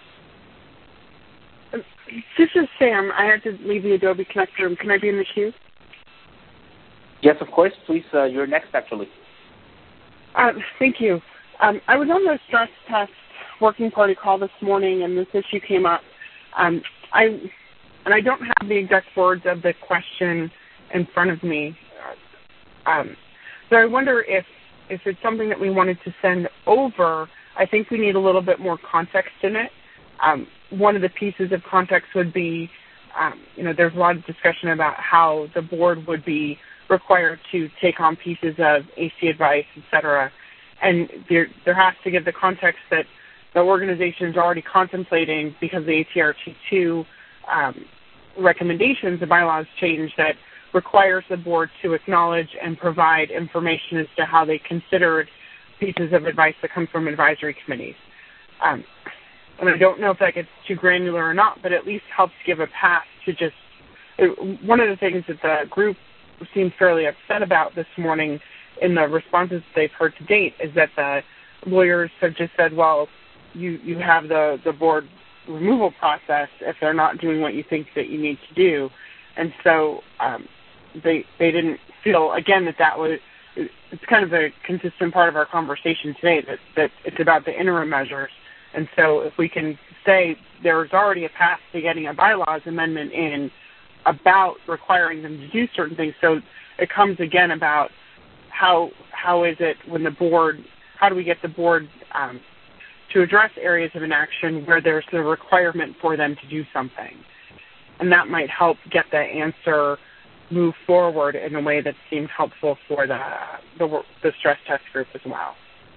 This is Sam. I had to leave the Adobe Connect room. Can I be in the queue? Yes, of course. Please, uh, you're next, actually. Uh, thank you. Um, I was on the stress test working party call this morning, and this issue came up. Um, I and I don't have the exact words of the question in front of me. Um, so I wonder if if it's something that we wanted to send over. I think we need a little bit more context in it. Um, one of the pieces of context would be, um, you know, there's a lot of discussion about how the board would be required to take on pieces of A C advice, et cetera. And there, there has to give the context that the organization is already contemplating, because of the A T R T two um, recommendations, the bylaws change that requires the board to acknowledge and provide information as to how they considered pieces of advice that come from advisory committees. Um, and I don't know if that gets too granular or not, but at least helps give a path to just it, one of the things that the group seems fairly upset about this morning in the responses they've heard to date is that the lawyers have just said, well, you, you have the, the board removal process if they're not doing what you think that you need to do. And so um, they they didn't feel, again, that that was, it's kind of a consistent part of our conversation today, that, that it's about the interim measures. And so if we can say there's already a path to getting a bylaws amendment in about requiring them to do certain things, so it comes again about how how is it when the board, how do we get the board um, to address areas of inaction where there's a requirement for them to do something. And that might help get the answer move forward in a way that seems helpful for the the, the stress test group as well.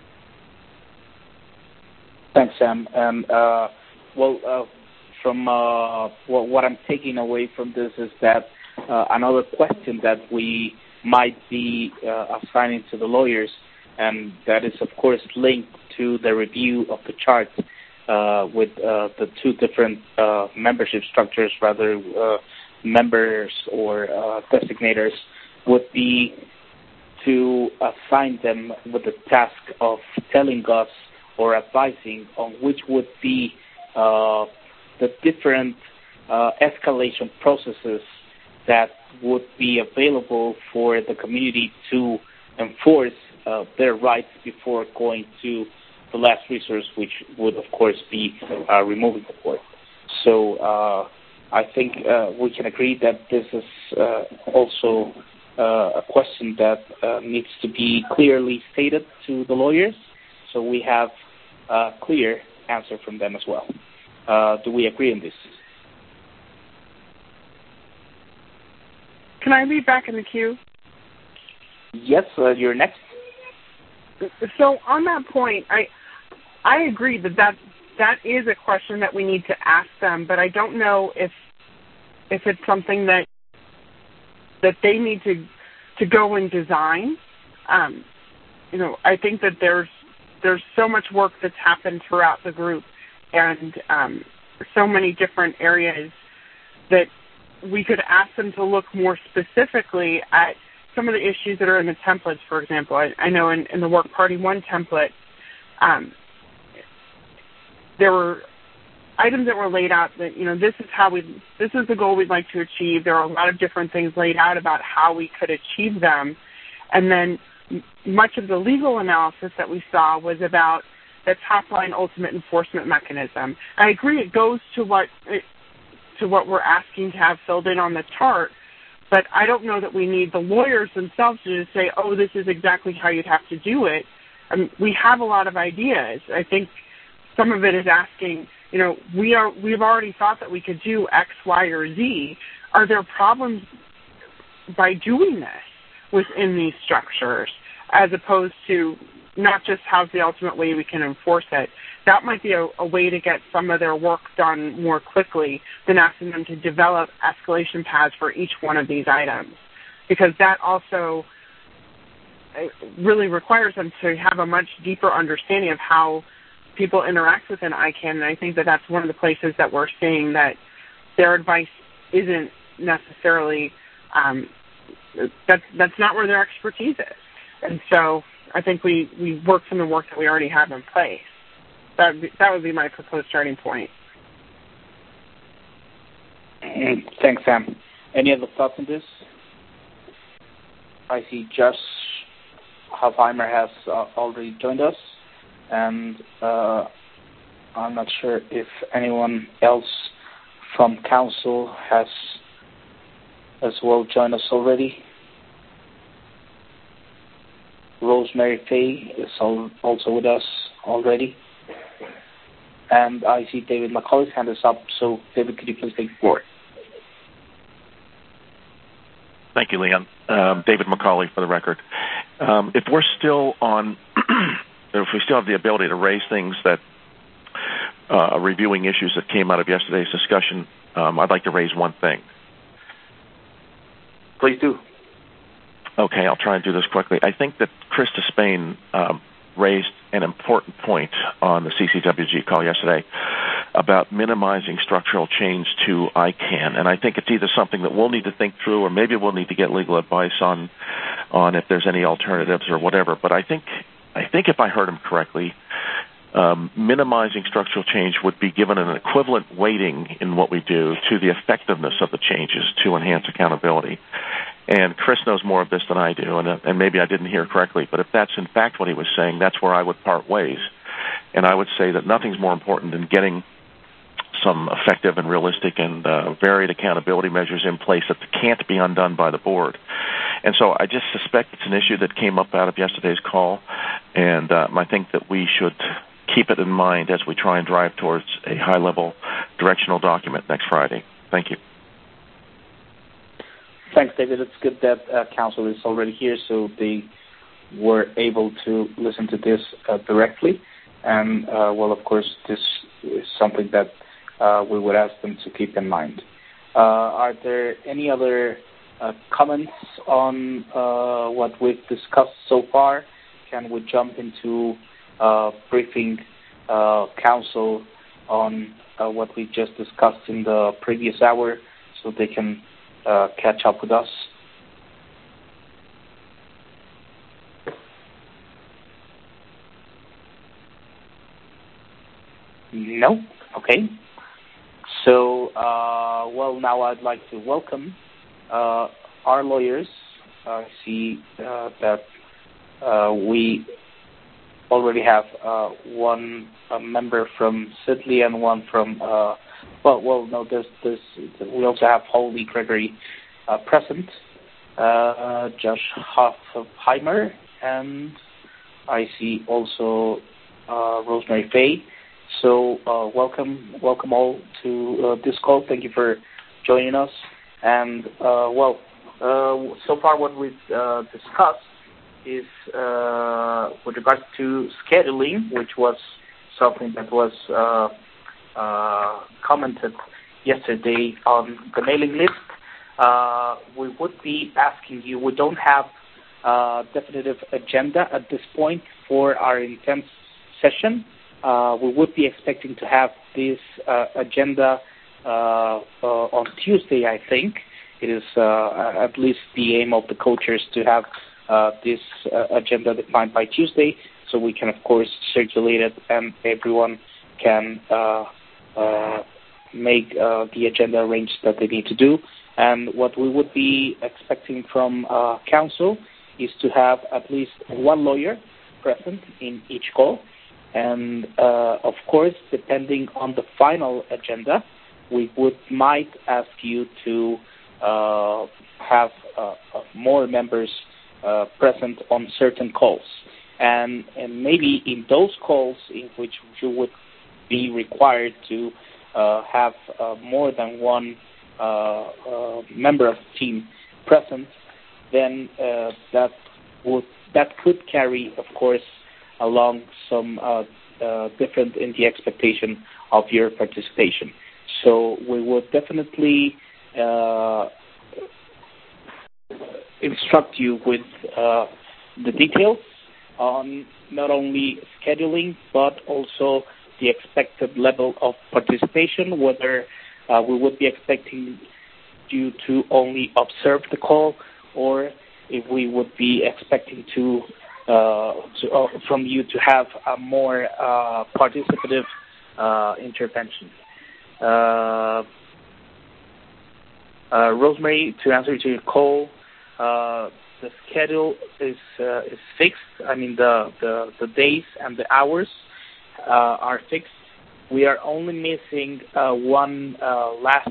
Thanks, Sam. And uh, well, uh, from uh, what, what I'm taking away from this is that uh, another question that we might be uh, assigning to the lawyers, and that is, of course, linked to the review of the chart uh, with uh, the two different uh, membership structures, rather uh, members or uh, designators, would be to assign them with the task of telling us or advising on which would be uh, the different uh, escalation processes that would be available for the community to enforce uh, their rights before going to the last resource, which would, of course, be uh, removing the board. So uh, I think uh, we can agree that this is uh, also uh, a question that uh, needs to be clearly stated to the lawyers, so we have a clear answer from them as well. Uh, do we agree on this? Can I be back in the queue? Yes, uh, you're next. So on that point, I I agree that, that that is a question that we need to ask them, but I don't know if if it's something that that they need to to go and design. Um, you know, I think that there's there's so much work that's happened throughout the group, and um, so many different areas that we could ask them to look more specifically at some of the issues that are in the templates. For example, I, I know in, in the Work Party One template, um, there were items that were laid out that, you know, this is how we, this is the goal we'd like to achieve. There are a lot of different things laid out about how we could achieve them. And then much of the legal analysis that we saw was about the top-line ultimate enforcement mechanism. I agree it goes to what it, to what we're asking to have filled in on the chart, but I don't know that we need the lawyers themselves to just say, oh, this is exactly how you'd have to do it. I mean, we have a lot of ideas. I think some of it is asking, you know, we are, we've already thought that we could do X, Y, or Z. Are there problems by doing this within these structures, as opposed to not just how's the ultimate way we can enforce it? That might be a, a way to get some of their work done more quickly than asking them to develop escalation paths for each one of these items. because that also really requires them to have a much deeper understanding of how people interact within I CAN, and I think that that's one of the places that we're seeing that their advice isn't necessarily, um, that's, that's not where their expertise is. And so I think we, we work from the work that we already have in place. That would be, that would be my proposed starting point. Thanks, Sam. Any other thoughts on this? I see Josh Hofheimer has uh, already joined us, and uh, I'm not sure if anyone else from Council has as well joined us already. Rosemary Fay is also with us already. And I see David McCauley's hand is up, so David, could you please take the floor? Thank you, Leon. Um, David McCauley, for the record. Um, if we're still on, if we still have the ability to raise things that uh, are reviewing issues that came out of yesterday's discussion, um, I'd like to raise one thing. Please do. Okay, I'll try and do this quickly. I think that Chris Despain um, raised an important point on the C C W G call yesterday about minimizing structural change to I CAN, and I think it's either something that we'll need to think through, or maybe we'll need to get legal advice on on if there's any alternatives or whatever. But I think I think if I heard him correctly, um, minimizing structural change would be given an equivalent weighting in what we do to the effectiveness of the changes to enhance accountability. And Chris knows more of this than I do, and, uh, and maybe I didn't hear correctly, but if that's in fact what he was saying, that's where I would part ways. And I would say that nothing's more important than getting some effective and realistic and uh, varied accountability measures in place that can't be undone by the board. And so I just suspect it's an issue that came up out of yesterday's call, and uh, I think that we should keep it in mind as we try and drive towards a high-level directional document next Friday. Thank you. Thanks, David. It's good that uh, Council is already here, so they were able to listen to this uh, directly. And, uh, well, of course, this is something that uh, we would ask them to keep in mind. Uh, are there any other uh, comments on uh, what we've discussed so far? Can we jump into uh, briefing uh, Council on uh, what we just discussed in the previous hour so they can Uh, catch up with us? No? Okay. So, uh, well, now I'd like to welcome uh, our lawyers. I see uh, that uh, we already have uh, one a member from Sidley and one from uh, Well, well, no. There's, there's. We also have Holly Gregory uh, present, uh, Josh Hofheimer, and I see also uh, Rosemary Fay. So, uh, welcome, welcome all to uh, this call. Thank you for joining us. And uh, well, uh, so far what we've uh, discussed is uh, with regards to scheduling, which was something that was. Uh, Uh, commented yesterday on the mailing list. Uh, we would be asking you, we don't have a definitive agenda at this point for our intense session. Uh, we would be expecting to have this uh, agenda uh, uh, on Tuesday, I think. It is uh, at least the aim of the co-chairs to have uh, this uh, agenda defined by Tuesday, so we can, of course, circulate it and everyone can uh, Uh, make uh, the agenda arrangements that they need to do. And what we would be expecting from uh, Council is to have at least one lawyer present in each call. And, uh, of course, depending on the final agenda, we would might ask you to uh, have uh, more members uh, present on certain calls. And, and maybe in those calls in which you would be required to uh, have uh, more than one uh, uh, member of the team present, then uh, that would that could carry, of course, along some uh, uh, different in the expectation of your participation. So we would definitely uh, instruct you with uh, the details on not only scheduling but also the expected level of participation, whether uh, we would be expecting you to only observe the call or if we would be expecting to, uh, to uh, from you to have a more uh, participative uh, intervention. Uh, uh, Rosemary, to answer to your call, uh, the schedule is uh, is fixed. I mean, the, the, the days and the hours uh, are fixed. We are only missing uh, one uh, last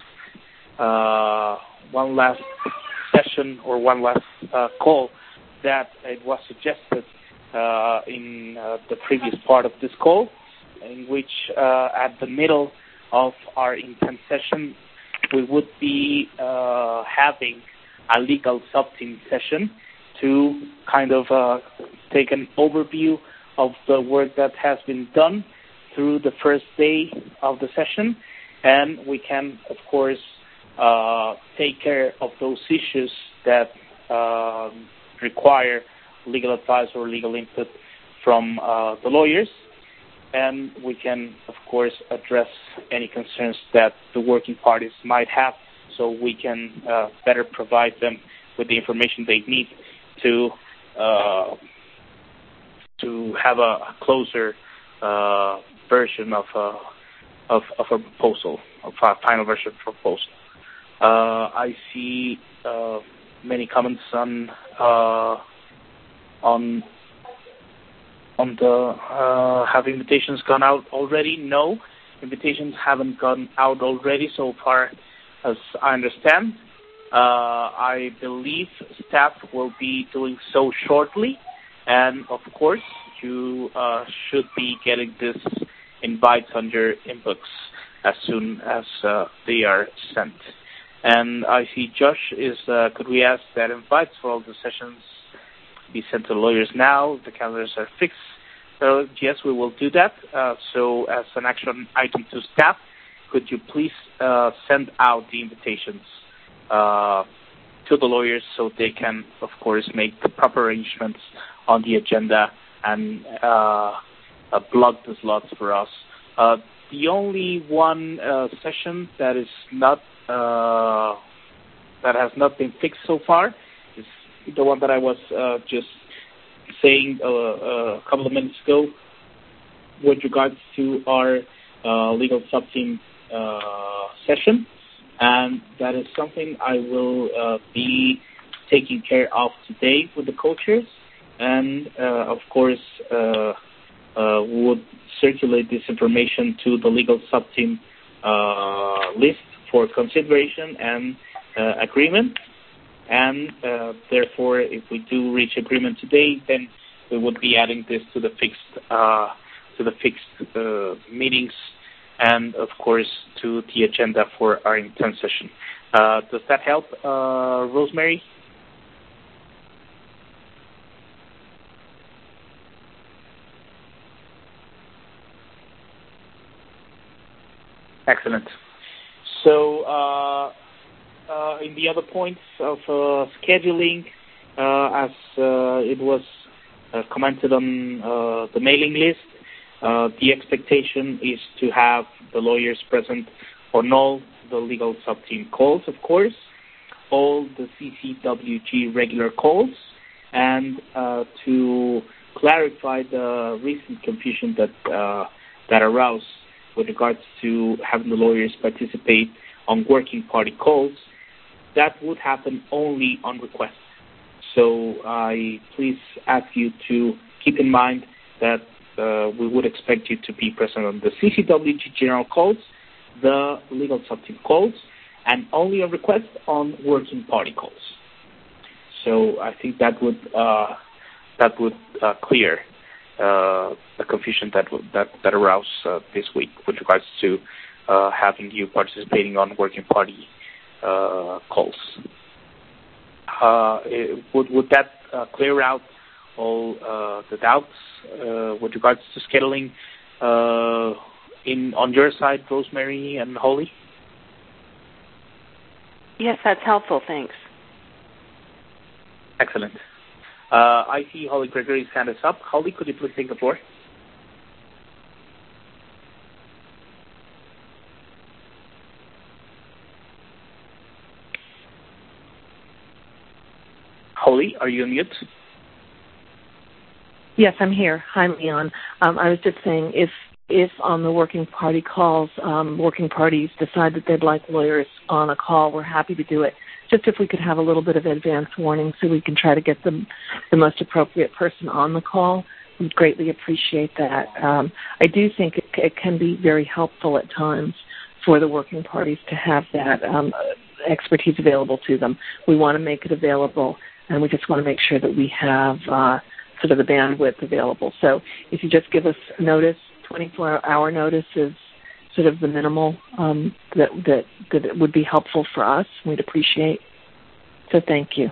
uh, one last session or one last uh, call that it was suggested uh, in uh, the previous part of this call, in which uh, at the middle of our intent session we would be uh, having a legal sub-team session to kind of uh, take an overview of the work that has been done through the first day of the session, and we can, of course, uh, take care of those issues that uh, require legal advice or legal input from uh, the lawyers, and we can, of course, address any concerns that the working parties might have, so we can uh, better provide them with the information they need to uh, to have a closer uh, version of a of, of a proposal, of a final version of a proposal. Uh, I see uh, many comments on uh, on on the uh, have invitations gone out already? No, invitations haven't gone out already so far as I understand. Uh, I believe staff will be doing so shortly, and of course you uh, should be getting this invites on your inbox as soon as uh, they are sent. And I see Josh is, uh, could we ask that invites for all the sessions be sent to lawyers now? The calendars are fixed. So yes, we will do that. Uh, so as an action item to staff, could you please uh, send out the invitations uh, to the lawyers so they can, of course, make the proper arrangements on the agenda and uh, uh, block the slots for us. Uh, the only one uh, session that is not uh, that has not been fixed so far is the one that I was uh, just saying uh, a couple of minutes ago with regards to our uh, legal sub-team uh, session, and that is something I will uh, be taking care of today with the co-chairs, and uh, of course uh, uh, would circulate this information to the legal sub-team uh, list for consideration and uh, agreement. And uh, therefore, if we do reach agreement today, then we would be adding this to the fixed uh, to the fixed uh, meetings, and of course to the agenda for our intent session. Uh, does that help, uh, Rosemary? Excellent. So. Uh, Uh, in the other points of uh, scheduling, uh, as uh, it was uh, commented on uh, the mailing list, uh, the expectation is to have the lawyers present on all the legal sub-team calls, of course, all the C C W G regular calls, and uh, to clarify the recent confusion that uh, that arose with regards to having the lawyers participate on working party calls. That would happen only on request. So I please ask you to keep in mind that uh, we would expect you to be present on the C C W G general calls, the legal sub-team calls, and only on request on working party calls. So I think that would uh, that would uh, clear uh, the confusion that that that arose uh, this week with regards to uh, having you participating on working party Uh, calls. Uh, it, would would that uh, clear out all uh, the doubts uh, with regards to scheduling uh, in on your side, Rosemary and Holly? Yes, that's helpful. Thanks. Excellent. Uh, I see Holly Gregory's hand is up. Holly, could you please take the floor? Holly, are you on mute? Yes, I'm here. Hi, Leon. Um, I was just saying if if on the working party calls, um, working parties decide that they'd like lawyers on a call, we're happy to do it. Just if we could have a little bit of advance warning so we can try to get the, the most appropriate person on the call, we'd greatly appreciate that. Um, I do think it, it can be very helpful at times for the working parties to have that um, expertise available to them. We want to make it available, and we just want to make sure that we have uh, sort of the bandwidth available. So if you just give us notice, twenty-four hour notice is sort of the minimal um, that, that that would be helpful for us. We'd appreciate. So thank you.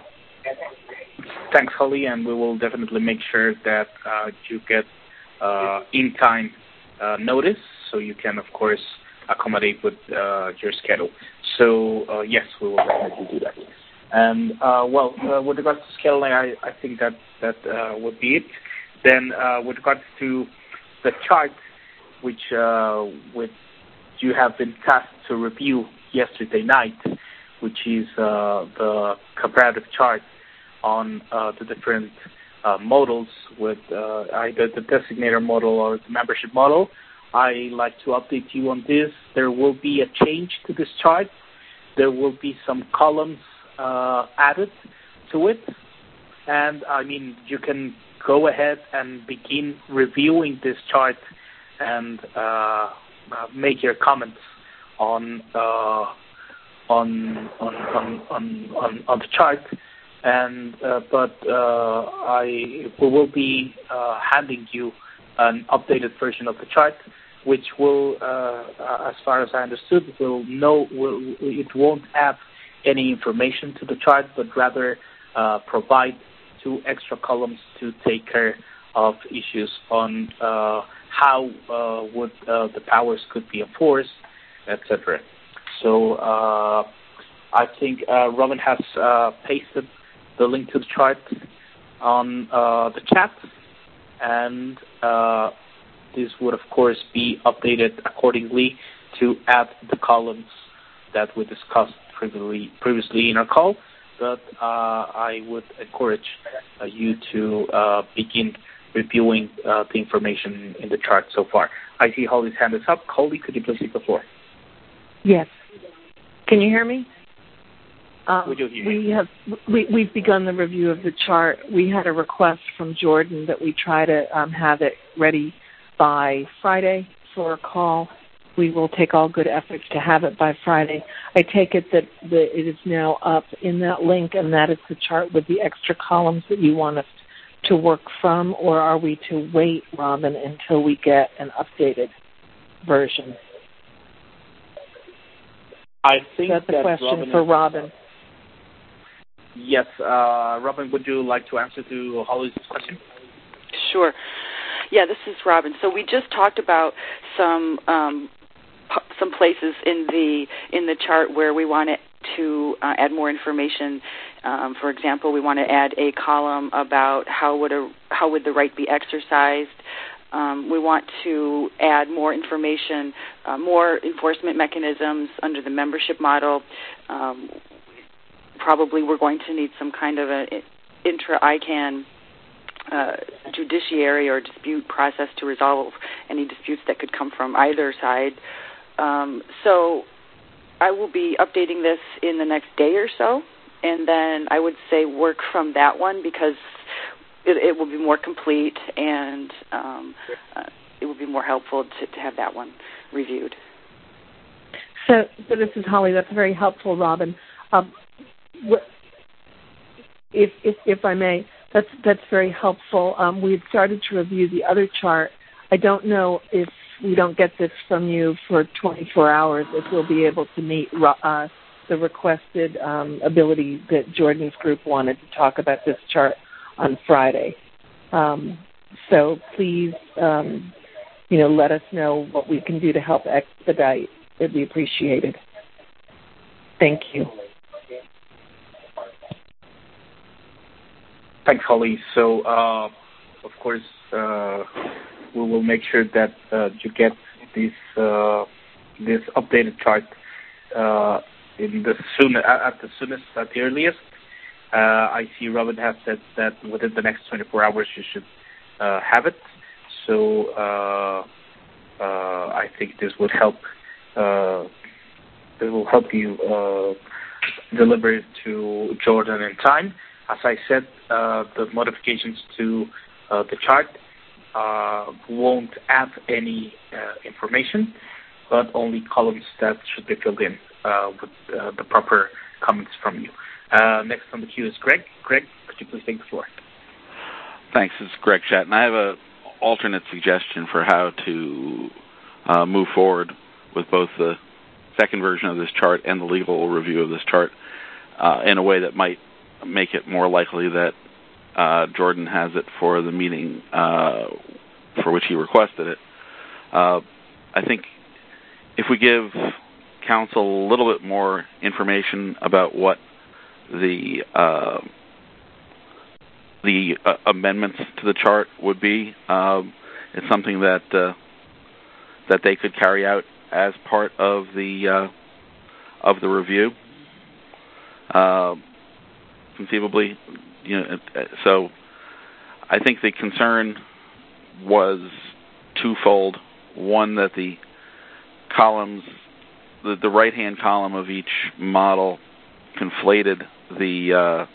Thanks, Holly, and we will definitely make sure that uh, you get uh, in-time uh, notice so you can, of course, accommodate with uh, your schedule. So, uh, yes, we will definitely do that. And, uh, well, uh, with regards to scheduling, I, I think that, that uh, would be it. Then, uh, with regards to the chart, which uh, with you have been tasked to review yesterday night, which is uh, the comparative chart on uh, the different uh, models with uh, either the designator model or the membership model. I like to update you on this. There will be a change to this chart. There will be some columns uh, added to it. And, I mean, you can go ahead and begin reviewing this chart and uh, uh, make your comments on, uh, on, on, on, on, on, on the chart. And uh, but uh, I we will be uh, handing you an updated version of the chart, which will, uh, as far as I understood, will no will it won't add any information to the chart, but rather uh, provide two extra columns to take care of issues on uh, how uh, would uh, the powers could be enforced, et cetera. So uh, I think uh, Robin has uh, pasted the link to the chart on uh, the chat, and uh, this would, of course, be updated accordingly to add the columns that we discussed previously, previously in our call. But uh, I would encourage uh, you to uh, begin reviewing uh, the information in the chart so far. I see Holly's hand is up. Holly, could you please take the floor? Yes. Can you hear me? Um, we do hear we have we, we've begun the review of the chart. We had a request from Jordan that we try to um, have it ready by Friday for a call. We will take all good efforts to have it by Friday. I take it that the, it is now up in that link, and that is the chart with the extra columns that you want us to work from, or are we to wait, Robin, until we get an updated version? I think that's a that question Robin for is, Robin. Yes, uh, Robin, would you like to answer to Holly's question? Sure. Yeah, this is Robin. So we just talked about some um, some places in the in the chart where we want it to uh, add more information. Um, for example, we want to add a column about how would a how would the right be exercised. Um, we want to add more information, uh, more enforcement mechanisms under the membership model. Um, probably we're going to need some kind of an intra-I CANN uh, judiciary or dispute process to resolve any disputes that could come from either side. Um, so I will be updating this in the next day or so, and then I would say work from that one because it, it will be more complete and um, uh, it will be more helpful to, to have that one reviewed. So, so this is Holly. That's very helpful, Robin. Um, if, if, if I may, that's that's very helpful. Um, we had started to review the other chart. I don't know if we don't get this from you for twenty-four hours, if we'll be able to meet uh, the requested um, ability that Jordan's group wanted to talk about this chart on Friday. Um, so please, um, you know, let us know what we can do to help expedite. It'd be appreciated. Thank you. Thanks, Holly. So, uh, of course, uh, we will make sure that uh, you get this uh, this updated chart uh, in the soon at the soonest, at the earliest. Uh, I see Robin has said that within the next twenty-four hours you should uh, have it. So uh, uh, I think this would help. Uh, it will help you uh, deliver it to Jordan in time. As I said, uh, the modifications to uh, the chart uh, won't add any uh, information, but only columns that should be filled in uh, with uh, the proper comments from you. Uh, next on the queue is Greg. Greg, could you please take the floor? Thanks. This is Greg Shatton. I have an alternate suggestion for how to uh, move forward with both the second version of this chart and the legal review of this chart uh, in a way that might make it more likely that uh, Jordan has it for the meeting uh, for which he requested it. Uh, I think if we give council a little bit more information about what the uh, the uh, amendments to the chart would be, um, it's something that uh, that they could carry out as part of the uh, of the review. Uh, conceivably, you know, so I think the concern was twofold. One, that the columns, the, the right-hand column of each model conflated the uh,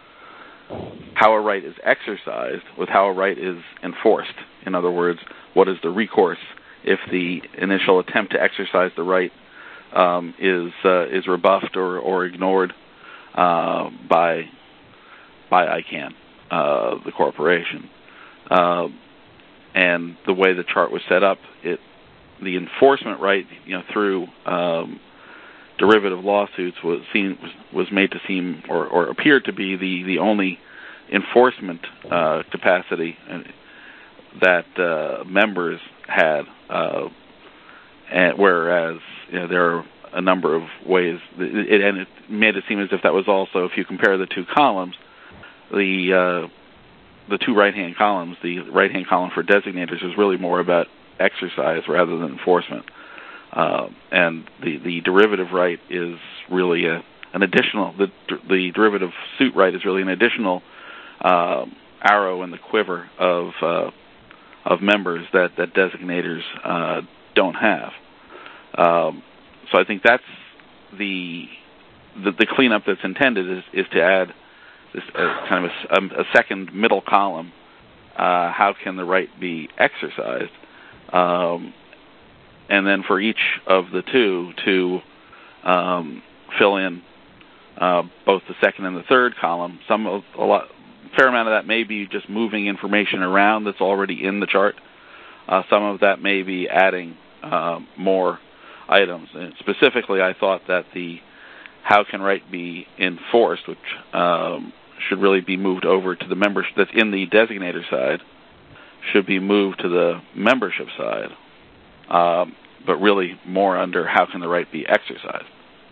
how a right is exercised with how a right is enforced. In other words, what is the recourse if the initial attempt to exercise the right um, is uh, is rebuffed or, or ignored uh, by by I CANN, uh, the corporation. Uh, and the way the chart was set up, it the enforcement right, you know, through um, derivative lawsuits was seen was, was made to seem or, or appeared to be the the only enforcement uh, capacity that uh, members had, uh, and whereas you know, there are a number of ways, it, and it made it seem as if that was also, if you compare the two columns, the uh, the two right-hand columns, the right-hand column for designators is really more about exercise rather than enforcement, uh, and the, the derivative right is really a, an additional, the, the derivative suit right is really an additional uh, arrow in the quiver of uh, of members that, that designators uh, don't have. Um, so I think that's the, the the cleanup that's intended is, is to add this uh, kind of a, a second middle column. Uh, how can the right be exercised? Um, and then for each of the two to um, fill in uh, both the second and the third column. Some of a lot. Fair amount of that may be just moving information around that's already in the chart. Uh, some of that may be adding uh, more items. And specifically, I thought that the how can right be enforced, which um, should really be moved over to the membership that's in the designator side, should be moved to the membership side, um, but really more under how can the right be exercised.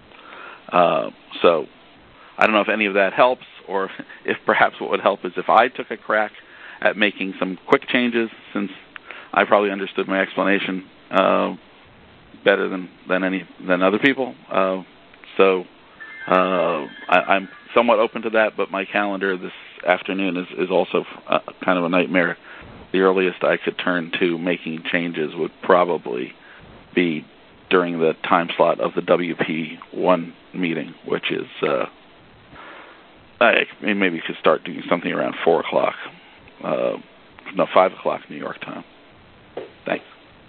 Uh, so I don't know if any of that helps, or if perhaps what would help is if I took a crack at making some quick changes, since I probably understood my explanation uh, better than, than any than other people. Uh, so uh, I, I'm somewhat open to that, but my calendar this afternoon is, is also uh, kind of a nightmare. The earliest I could turn to making changes would probably be during the time slot of the W P one meeting, which is... Uh, I maybe could start doing something around four o'clock. Uh, no, five o'clock New York time. Thanks.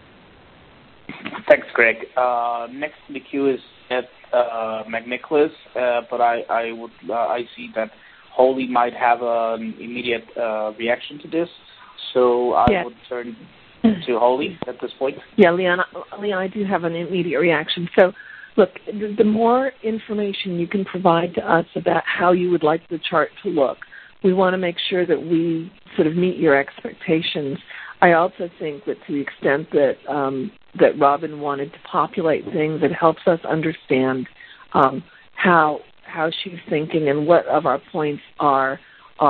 Thanks, Greg. Uh, next in the queue is at uh, McNicholas, uh, but I I would uh, I see that Holly might have an immediate uh, reaction to this, so I yeah. would turn to Holly at this point. Yeah, Leon, Leon, I do have an immediate reaction. So. Look, the more information you can provide to us about how you would like the chart to look, we want to make sure that we sort of meet your expectations. I also think that to the extent that um, that Robin wanted to populate things, it helps us understand um, how how she's thinking and what of our points are are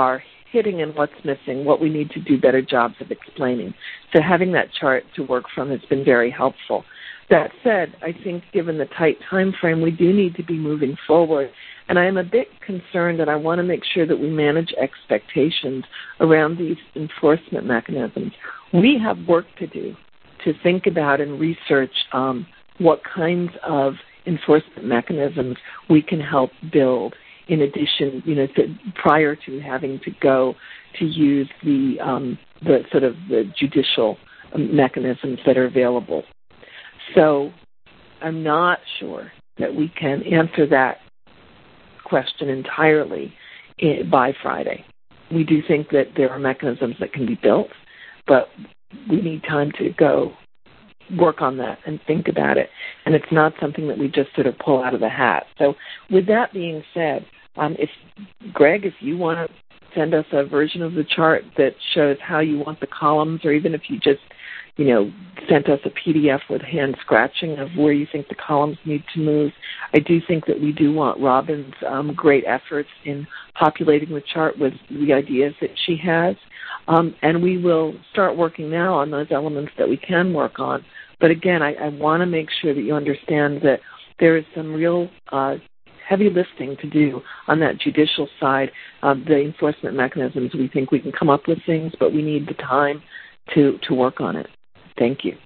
hitting and what's missing, what we need to do better jobs of explaining. So having that chart to work from has been very helpful. That said, I think given the tight time frame, we do need to be moving forward. And I am a bit concerned, and I want to make sure that we manage expectations around these enforcement mechanisms. We have work to do to think about and research um, what kinds of enforcement mechanisms we can help build in addition, you know, to, prior to having to go to use the, um, the sort of the judicial mechanisms that are available. So I'm not sure that we can answer that question entirely by Friday. We do think that there are mechanisms that can be built, but we need time to go work on that and think about it. And it's not something that we just sort of pull out of the hat. So with that being said, um, if Greg, if you want to send us a version of the chart that shows how you want the columns, or even if you just, you know, sent us a P D F with hand scratching of where you think the columns need to move. I do think that we do want Robin's um, great efforts in populating the chart with the ideas that she has. Um, and we will start working now on those elements that we can work on. But again, I, I want to make sure that you understand that there is some real uh, heavy lifting to do on that judicial side. Um, the enforcement mechanisms, we think we can come up with things, but we need the time to, to work on it. Thank you.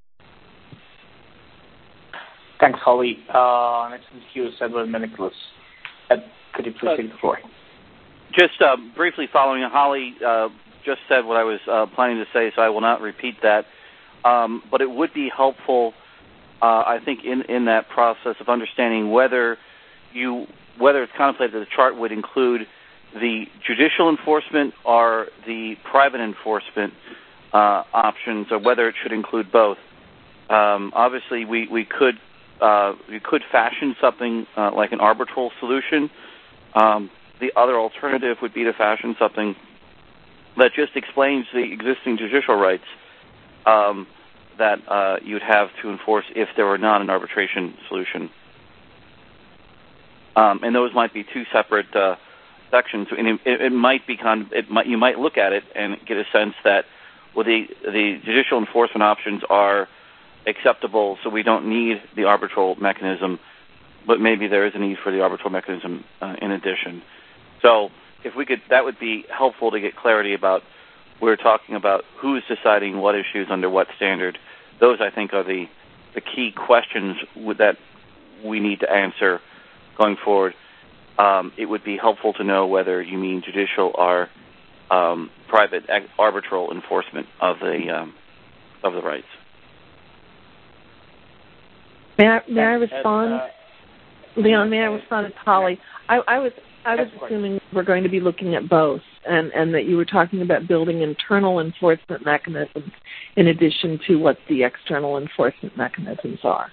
Thanks, Holly. Uh, next in the queue is Edward Menicolas. Ed, could you please take the floor? Just uh, briefly following Holly uh, just said what I was uh, planning to say, so I will not repeat that. Um, but it would be helpful, uh, I think, in, in that process of understanding whether you whether it's contemplated that the chart would include the judicial enforcement or the private enforcement uh, options, or whether it should include both. Um, obviously, we we could uh, we could fashion something uh, like an arbitral solution. Um, the other alternative would be to fashion something that just explains the existing judicial rights um, that uh, you'd have to enforce if there were not an arbitration solution. Um, and those might be two separate uh, sections. And it, it might be con- it might, you might look at it and get a sense that, well, the, the judicial enforcement options are acceptable, so we don't need the arbitral mechanism, but maybe there is a need for the arbitral mechanism uh, in addition. So if we could, that would be helpful to get clarity about, we're talking about who's deciding what issues under what standard. Those, I think, are the, the key questions that we need to answer going forward. Um, it would be helpful to know whether you mean judicial or um, private arbitral enforcement of the um, of the rights. May I, may I respond, uh, Leon? May I respond to Holly? I, I was I was assuming we're going to be looking at both, and, and that you were talking about building internal enforcement mechanisms in addition to what the external enforcement mechanisms are.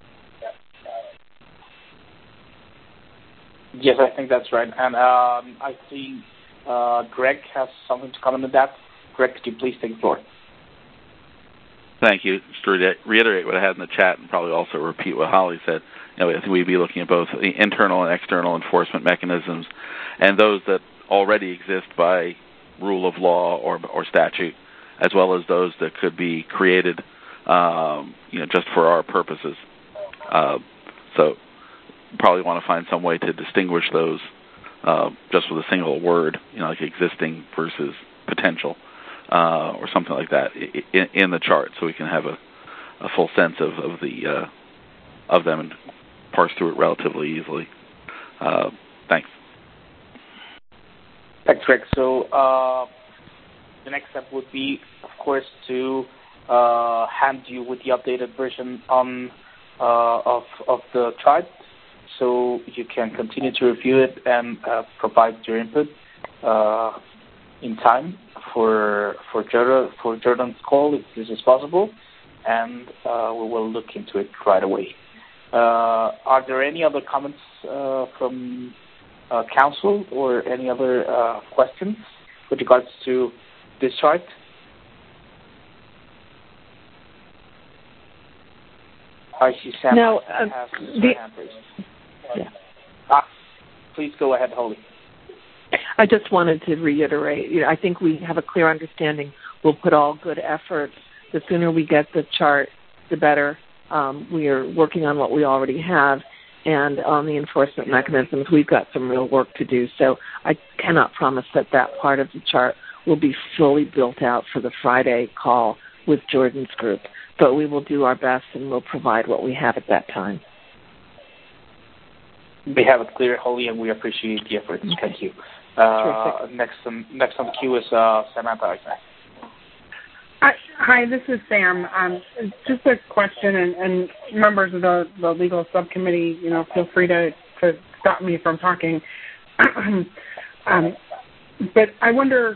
Yes, I think that's right. And um, I see uh, Greg has something to comment on that. Greg, could you please take the floor? Thank you. Just to reiterate what I had in the chat and probably also repeat what Holly said, you know, I think we'd be looking at both the internal and external enforcement mechanisms, and those that already exist by rule of law or, or statute, as well as those that could be created, um, you know, just for our purposes. Uh, so probably want to find some way to distinguish those uh, just with a single word, you know, like existing versus potential, uh, or something like that in, in the chart, so we can have a, a full sense of, of the uh, of them and parse through it relatively easily. Uh, thanks. Thanks, Rick. So uh, the next step would be, of course, to uh, hand you with the updated version on uh, of of the chart, so you can continue to review it and uh, provide your input uh, in time for for Jordan, for Jordan's call, if this is possible, and uh, we will look into it right away. Uh, are there any other comments uh, from uh, council or any other uh, questions with regards to this chart? I see Sam no, uh, has the, hand raised. Yeah. Ah, please go ahead, Holly. I just wanted to reiterate, you know, I think we have a clear understanding. We'll put all good efforts. The sooner we get the chart, the better. Um, we are working on what we already have, and on the enforcement mechanisms, we've got some real work to do. So I cannot promise that that part of the chart will be fully built out for the Friday call with Jordan's group, but we will do our best and we'll provide what we have at that time. We have it clear, Holly, and we appreciate the efforts. Thank you. Uh, next, on, next on the queue is uh, Samantha. Hi, hi, this is Sam. Um, just a question, and, and members of the, the legal subcommittee, you know, feel free to, to stop me from talking. um, but I wonder,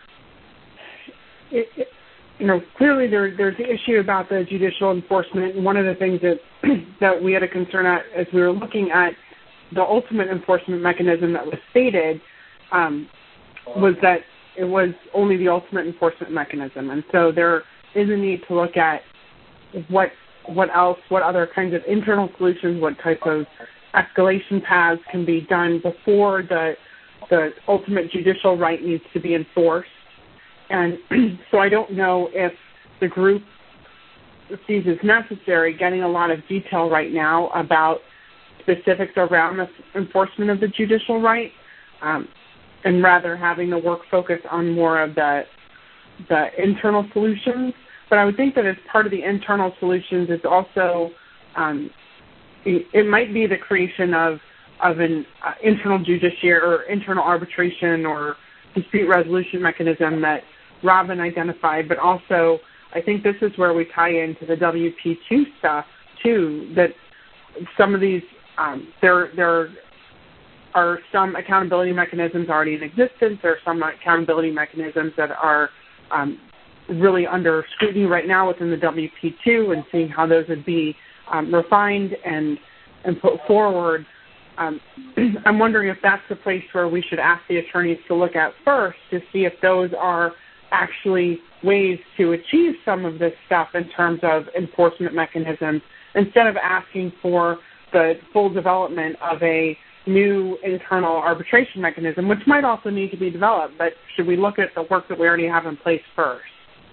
it, it, you know, clearly there, there's the issue about the judicial enforcement, and one of the things that that we had a concern at as we were looking at the ultimate enforcement mechanism that was stated um, was that it was only the ultimate enforcement mechanism. And so there is a need to look at what what else, what other kinds of internal solutions, what type of escalation paths can be done before the the ultimate judicial right needs to be enforced. And so I don't know if the group sees as necessary getting a lot of detail right now about specifics around the enforcement of the judicial right, um, and rather having the work focus on more of the the internal solutions. But I would think that as part of the internal solutions is also, um, it, it might be the creation of of an uh, internal judiciary or internal arbitration or dispute resolution mechanism that Robin identified, but also I think this is where we tie into the W P two stuff too, that some of these Um, there, there are some accountability mechanisms already in existence. There are some accountability mechanisms that are um, really under scrutiny right now within the W P two, and seeing how those would be um, refined and and put forward. Um, I'm wondering if that's the place where we should ask the attorneys to look at first to see if those are actually ways to achieve some of this stuff in terms of enforcement mechanisms, instead of asking for the full development of a new internal arbitration mechanism, which might also need to be developed, but should we look at the work that we already have in place first?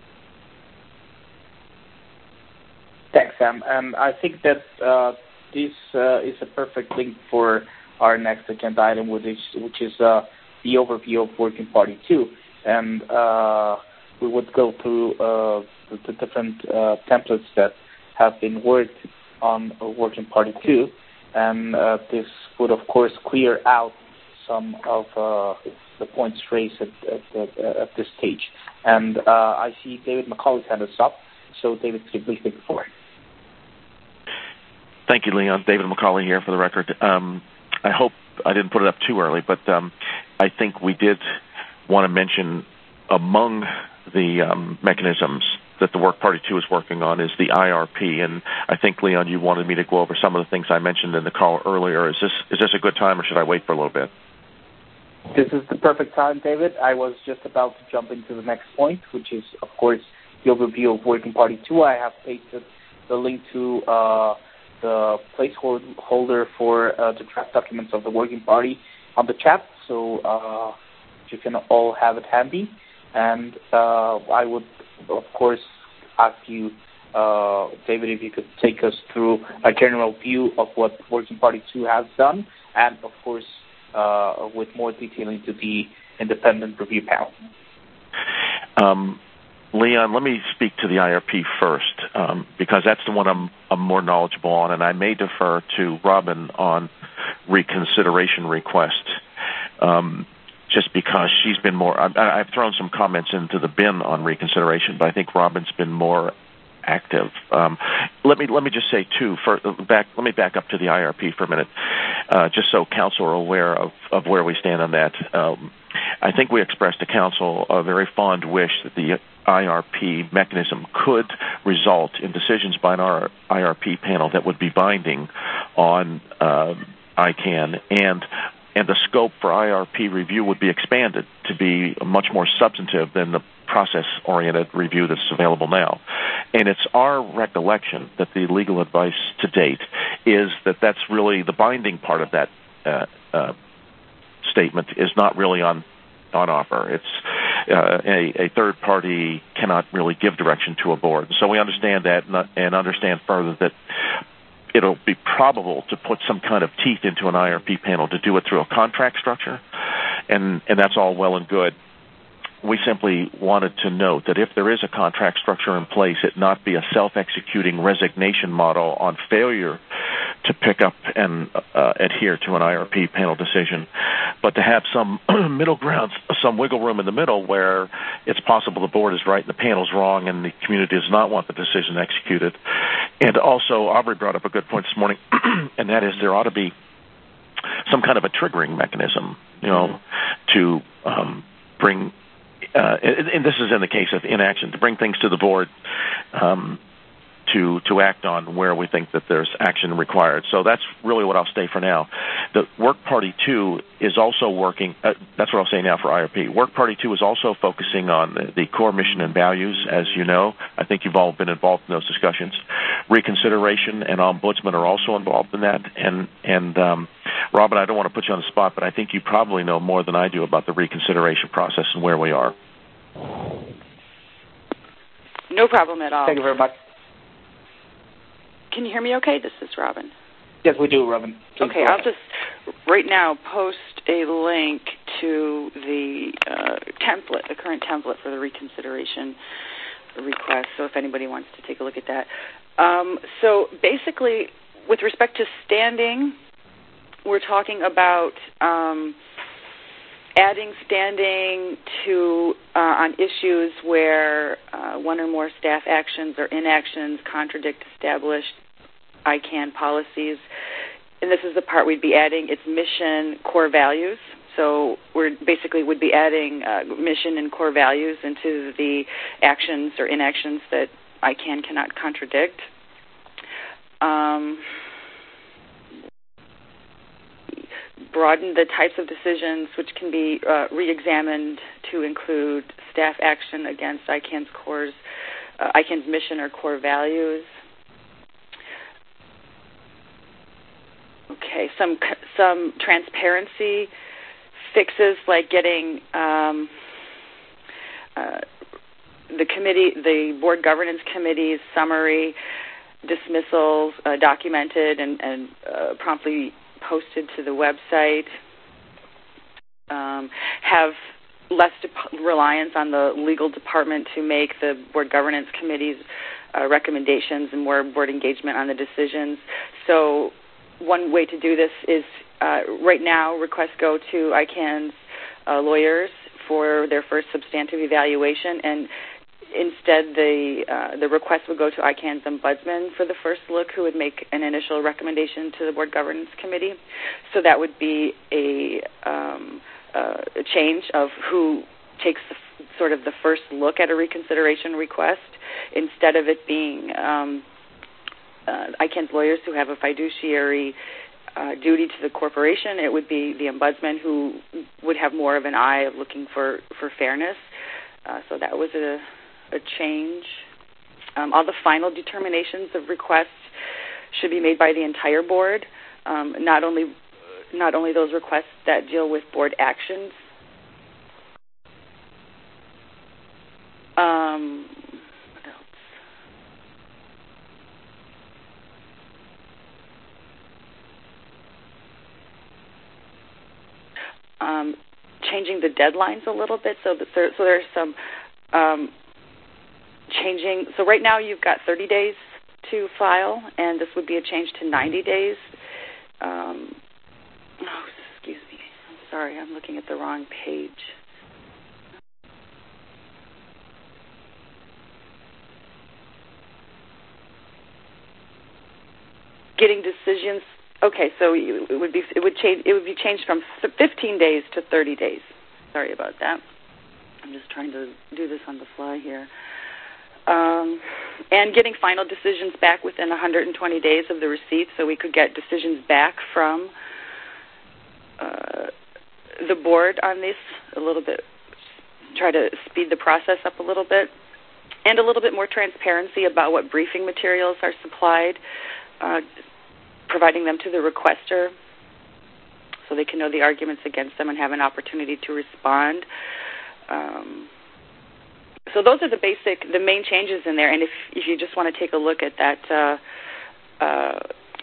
Thanks, Sam. Um, I think that uh, this uh, is a perfect link for our next agenda item, which is, which is uh, the overview of Working Party two. And uh, we would go through uh, the, the different uh, templates that have been worked on Working Party two, and uh, this would, of course, clear out some of uh, the points raised at, at, at, at this stage. And uh, I see David McCauley's hand is up, so David, could you please take the floor? Thank you, Leon. David McCauley here for the record. Um, I hope I didn't put it up too early, but um, I think we did want to mention among the um, mechanisms that the Work Party two is working on is the I R P, and I think, Leon, you wanted me to go over some of the things I mentioned in the call earlier. Is this is this a good time, or should I wait for a little bit? This is the perfect time, David. I was just about to jump into the next point, which is, of course, the overview of Working Party two. I have pasted the link to uh, the placeholder for uh, the draft documents of the Working Party on the chat, so uh, you can all have it handy. And uh, I would, of course, ask you, uh, David, if you could take us through a general view of what Working Party two has done, and, of course, uh, with more detail into the independent review panel. Um, Leon, let me speak to the I R P first, um, because that's the one I'm, I'm more knowledgeable on, and I may defer to Robin on reconsideration request. Um, just because she's been more, I, I've thrown some comments into the bin on reconsideration, but I think Robin's been more active. Um, let me let me just say too. For back, let me back up to the I R P for a minute, uh, just so council are aware of, of where we stand on that. Um, I think we expressed to council a very fond wish that the I R P mechanism could result in decisions by an I R P panel that would be binding on uh, I CANN, and and the scope for I R P review would be expanded to be much more substantive than the process-oriented review that's available now. And it's our recollection that the legal advice to date is that that's really the binding part of that uh, uh, statement is not really on on offer. It's uh, a, a third party cannot really give direction to a board. So we understand that and understand further that it'll be probable to put some kind of teeth into an I R P panel to do it through a contract structure, and, and that's all well and good. We simply wanted to note that if there is a contract structure in place, it not be a self-executing resignation model on failure to pick up and uh, adhere to an I R P panel decision, but to have some middle ground, some wiggle room in the middle where it's possible the board is right and the panel's wrong and the community does not want the decision executed. And also, Aubrey brought up a good point this morning, and that is there ought to be some kind of a triggering mechanism, you know, mm-hmm. to um, bring Uh, and, and this is in the case of inaction, to bring things to the board um, to to act on where we think that there's action required. So that's really what I'll say for now. The Work Party two is also working, uh, that's what I'll say now for I R P. Work Party two is also focusing on the, the core mission and values, as you know. I think you've all been involved in those discussions. Reconsideration and Ombudsman are also involved in that. And, and um, Robin, I don't want to put you on the spot, but I think you probably know more than I do about the reconsideration process and where we are. No problem at all. Thank you very much. Can you hear me okay? This is Robin. Yes, we do, Robin. Please okay, I'll just right now post a link to the uh, template, the current template for the reconsideration request, so if anybody wants to take a look at that. Um, so basically, with respect to standing, we're talking about um, adding standing to uh, on issues where uh, one or more staff actions or inactions contradict established I CAN policies. And this is the part we'd be adding. It's mission, core values. So we're basically would be adding uh, mission and core values into the actions or inactions that I CAN cannot contradict. Um, broaden the types of decisions which can be uh, re-examined to include staff action against I CAN's cores, uh, I CAN's mission or core values. Okay, some some transparency fixes like getting um, uh, the committee, the board governance committee's summary dismissals uh, documented and, and uh, promptly posted to the website. Um, have less de- reliance on the legal department to make the board governance committee's uh, recommendations and more board engagement on the decisions. So one way to do this is uh, right now requests go to I CAN's uh, lawyers for their first substantive evaluation, and instead the uh, the request would go to I CAN's ombudsman for the first look, who would make an initial recommendation to the board governance committee. So that would be a, um, uh, a change of who takes the, sort of the first look at a reconsideration request, instead of it being um, Uh, I CAN's lawyers who have a fiduciary uh, duty to the corporation. It would be the ombudsman who would have more of an eye of looking for, for fairness. Uh, so that was a, a change. Um, all the final determinations of requests should be made by the entire board, um, not only not only those requests that deal with board actions. Um, Um, changing the deadlines a little bit, so that there, so there's some um, changing. So right now you've got thirty days to file, and this would be a change to ninety days. Um, oh, excuse me. I'm sorry, I'm looking at the wrong page. Getting decisions. Okay, so it would be it would change it would be changed from fifteen days to thirty days. Sorry about that. I'm just trying to do this on the fly here. Um, and getting final decisions back within one hundred twenty days of the receipt, so we could get decisions back from uh, the board on this a little bit. Try to speed the process up a little bit, and a little bit more transparency about what briefing materials are supplied. Uh, providing them to the requester so they can know the arguments against them and have an opportunity to respond. Um, so those are the basic, the main changes in there. And if if you just want to take a look at that uh, uh,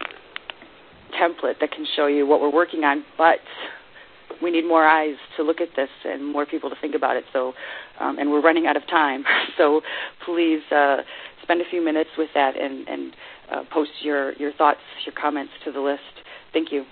template that can show you what we're working on, but we need more eyes to look at this and more people to think about it. So, um, and we're running out of time. So please uh, spend a few minutes with that and, and uh, post your, your thoughts, your comments to the list. Thank you.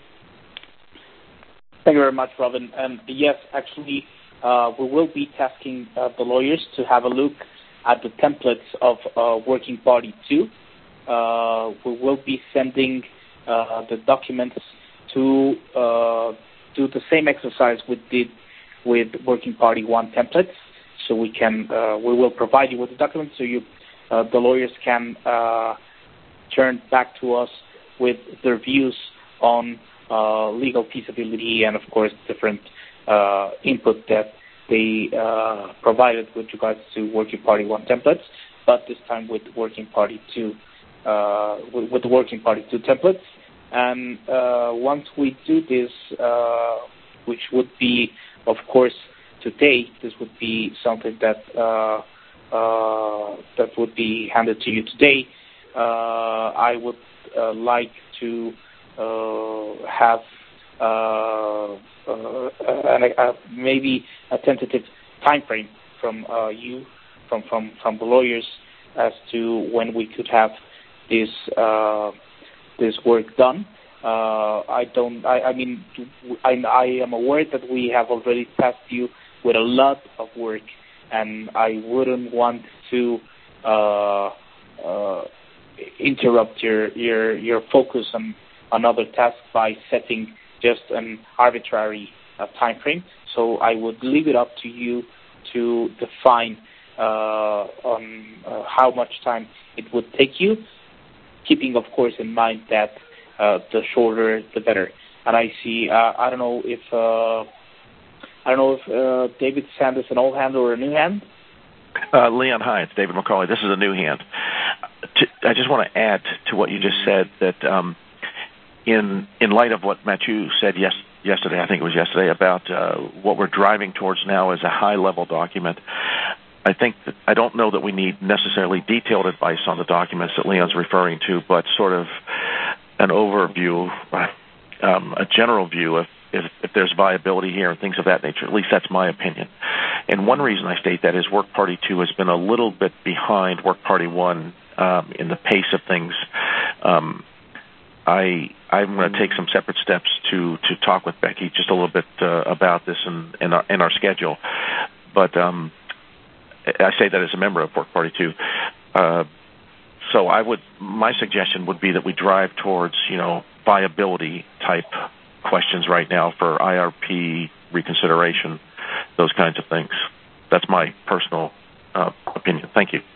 Thank you very much, Robin. And yes, actually, uh, we will be tasking uh, the lawyers to have a look at the templates of uh, Working Party two. Uh, we will be sending uh, the documents to uh, do the same exercise we did with Working Party one templates. So we can, uh, we will provide you with the documents so you, uh, the lawyers can uh, turn back to us with their views on uh, legal feasibility and, of course, different uh, input that they uh, provided with regards to Working Party one templates, but this time with Working Party two, uh, with, with the Working Party two templates. And uh, once we do this, uh, which would be, of course, today, this would be something that uh, uh, that would be handed to you today. Uh, I would uh, like to uh, have uh, uh, an, uh, maybe a tentative time frame from uh, you, from, from from the lawyers, as to when we could have this. Uh, this work done. Uh, I don't, I, I mean, I, I am aware that we have already tasked you with a lot of work, and I wouldn't want to uh, uh, interrupt your, your, your focus on another task by setting just an arbitrary uh, time frame. So I would leave it up to you to define uh, on uh, how much time it would take you, keeping, of course, in mind that uh, the shorter, the better. And I see, uh, I don't know if, uh, I don't know if uh, David Sand is an old hand or a new hand. Uh, Leon, hi, it's David McCauley. This is a new hand. To, I just want to add to what you just said that um, in in light of what Mathieu said yes, yesterday, I think it was yesterday, about uh, what we're driving towards now as a high-level document, I think that, I don't know that we need necessarily detailed advice on the documents that Leon's referring to, but sort of an overview, um, a general view of if, if there's viability here and things of that nature. At least that's my opinion. And one reason I state that is Work Party two has been a little bit behind Work Party one um, in the pace of things. Um, I, I'm going to take some separate steps to, to talk with Becky just a little bit uh, about this and, and, our, and our schedule. But um, I say that as a member of Work Party two. Uh, so I would, my suggestion would be that we drive towards, you know, viability type questions right now for I R P reconsideration, those kinds of things. That's my personal uh, opinion. Thank you.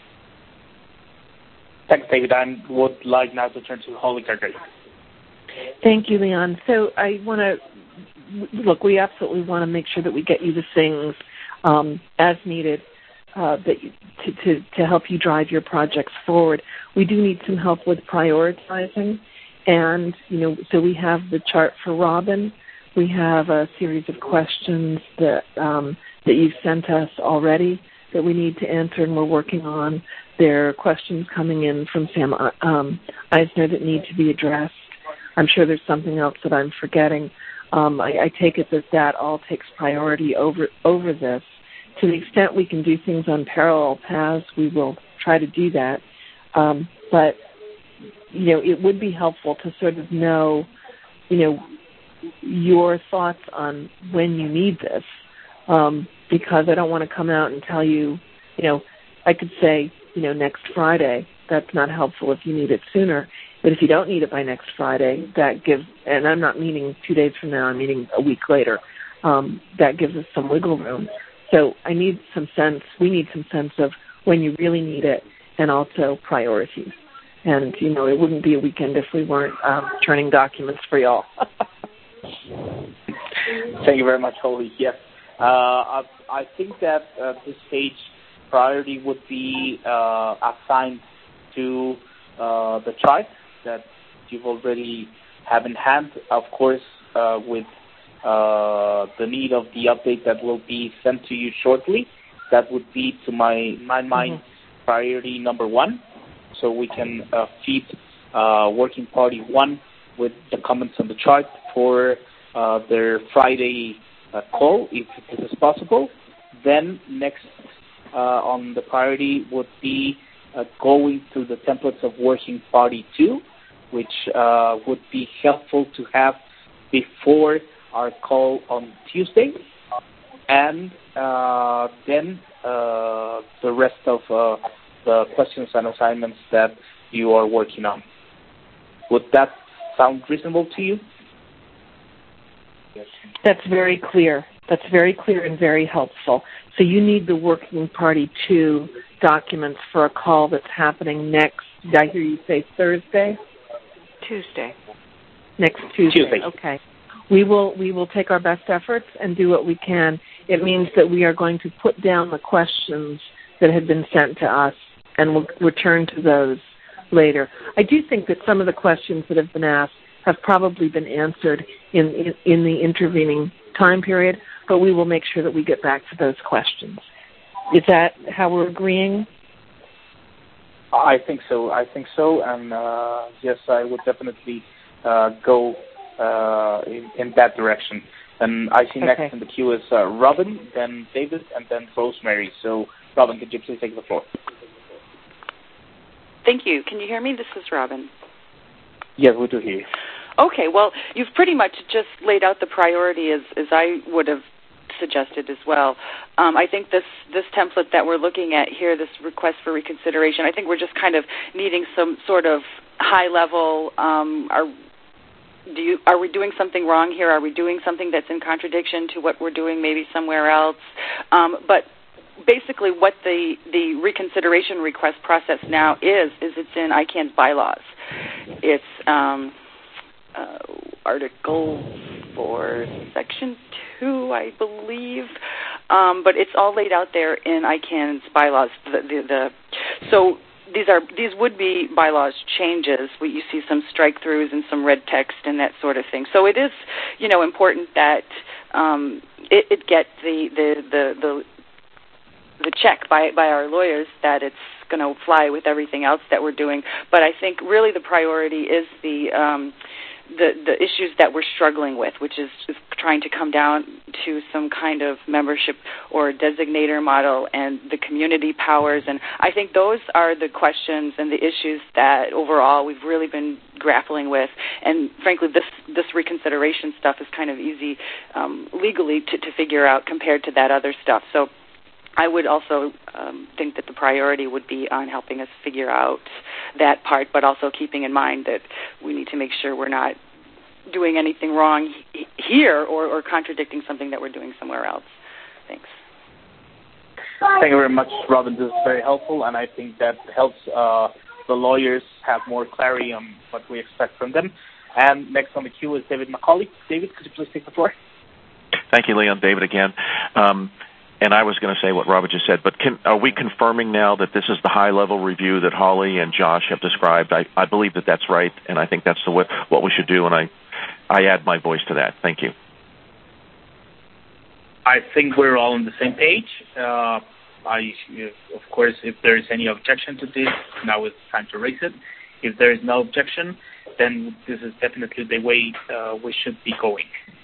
Thanks, David. I would like now to turn to Holly Carter. Thank you, Leon. So I want to, look, we absolutely want to make sure that we get you the things um, as needed uh, that you, to, to, to help you drive your projects forward. We do need some help with prioritizing. And, you know, so we have the chart for Robin. We have a series of questions that um, that you've sent us already that we need to answer and we're working on. There are questions coming in from Sam um, Eisner that need to be addressed. I'm sure there's something else that I'm forgetting. Um, I, I take it that that all takes priority over over this. To the extent we can do things on parallel paths, we will try to do that. Um, but, you know, it would be helpful to sort of know, you know, your thoughts on when you need this, um, because I don't want to come out and tell you, you know, I could say, you know, next Friday. That's not helpful if you need it sooner. But if you don't need it by next Friday, that gives, and I'm not meaning two days from now, I'm meaning a week later, um, that gives us some wiggle room. So I need some sense, we need some sense of when you really need it and also priorities. And, you know, it wouldn't be a weekend if we weren't um, churning documents for y'all. Thank you very much, Holly. Yes. Uh, I, I think that at this stage, priority would be uh, assigned to uh, the chart that you've already have in hand. Of course, uh, with uh, the need of the update that will be sent to you shortly. That would be, to my my mind, mm-hmm. priority number one, so we can uh, feed uh, Working Party one with the comments on the chart for uh, their Friday uh, call, if it is possible. Then next uh, on the priority would be uh, going through the templates of Working Party two, which uh, would be helpful to have before our call on Tuesday, and uh, then uh, the rest of uh, the questions and assignments that you are working on. Would that sound reasonable to you? That's very clear. That's very clear and very helpful. So you need the Working Party two documents for a call that's happening next, did I hear you say Thursday? Tuesday. Next Tuesday. Tuesday. Okay. We will we will take our best efforts and do what we can. It means that we are going to put down the questions that have been sent to us, and we'll return to those later. I do think that some of the questions that have been asked have probably been answered in, in, in the intervening time period, but we will make sure that we get back to those questions. Is that how we're agreeing? I think so. I think so, and uh, yes, I would definitely uh, go uh, in, in that direction. And I see next okay. in the queue is uh, Robin, then David, and then Rosemary. So, Robin, could you please take the floor? Thank you. Can you hear me? This is Robin. Yes, we do hear you. Okay. Well, you've pretty much just laid out the priority as, as I would have suggested as well. Um, I think this, this template that we're looking at here, this request for reconsideration, I think we're just kind of needing some sort of high-level, um, are, do you, are we doing something wrong here? Are we doing something that's in contradiction to what we're doing maybe somewhere else? Um, but basically what the, the reconsideration request process now is, is it's in I CAN's bylaws. It's um, uh, Article four, Section two, I believe, um, but it's all laid out there in I CAN's bylaws. The, the, the, so these are these would be bylaws changes. We, you see some strike-throughs and some red text and that sort of thing. So it is, you know, important that um, it, it get the the the, the the check by, by our lawyers that it's going to fly with everything else that we're doing. But I think really the priority is the um, the, the issues that we're struggling with, which is, is trying to come down to some kind of membership or designator model and the community powers. And I think those are the questions and the issues that overall we've really been grappling with. And frankly, this, this reconsideration stuff is kind of easy um, legally to, to figure out compared to that other stuff. So I would also um, think that the priority would be on helping us figure out that part, but also keeping in mind that we need to make sure we're not doing anything wrong he- here or, or contradicting something that we're doing somewhere else. Thanks. Thank you very much, Robin. This is very helpful, and I think that helps uh, the lawyers have more clarity on what we expect from them. And next on the queue is David McCauley. David, could you please take the floor? Thank you, Leon. David again. Um, And I was going to say what Robert just said, but can, are we confirming now that this is the high-level review that Holly and Josh have described? I, I believe that that's right, and I think that's the, what, what we should do, and I, I add my voice to that. Thank you. I think we're all on the same page. Uh, I, of course, if there is any objection to this, now is time to raise it. If there is no objection, then this is definitely the way uh, we should be going.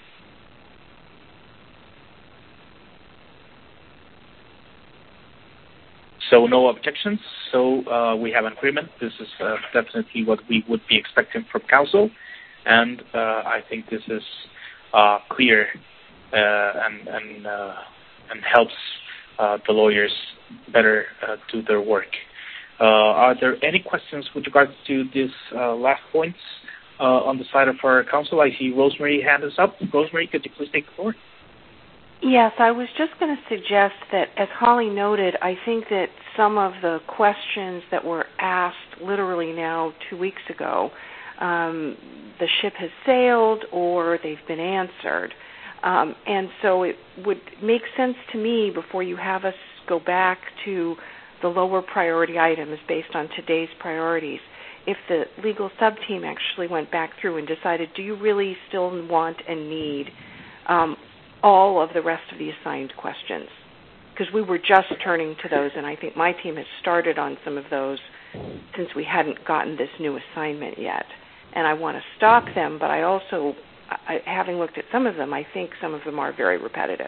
So no objections. So uh, we have an agreement. This is uh, definitely what we would be expecting from council, and uh, I think this is uh, clear uh, and and uh, and helps uh, the lawyers better uh, do their work. Uh, are there any questions with regards to these uh, last points uh, on the side of our council? I see Rosemary hand is up. Rosemary, could you please take the floor? Yes, I was just going to suggest that, as Holly noted, I think that some of the questions that were asked literally now two weeks ago, um, the ship has sailed or they've been answered. Um, and so it would make sense to me, before you have us go back to the lower priority items based on today's priorities, if the legal sub-team actually went back through and decided, do you really still want and need um, all of the rest of the assigned questions, because we were just turning to those, and I think my team has started on some of those since we hadn't gotten this new assignment yet. And I want to stock them, but I also, I, having looked at some of them, I think some of them are very repetitive.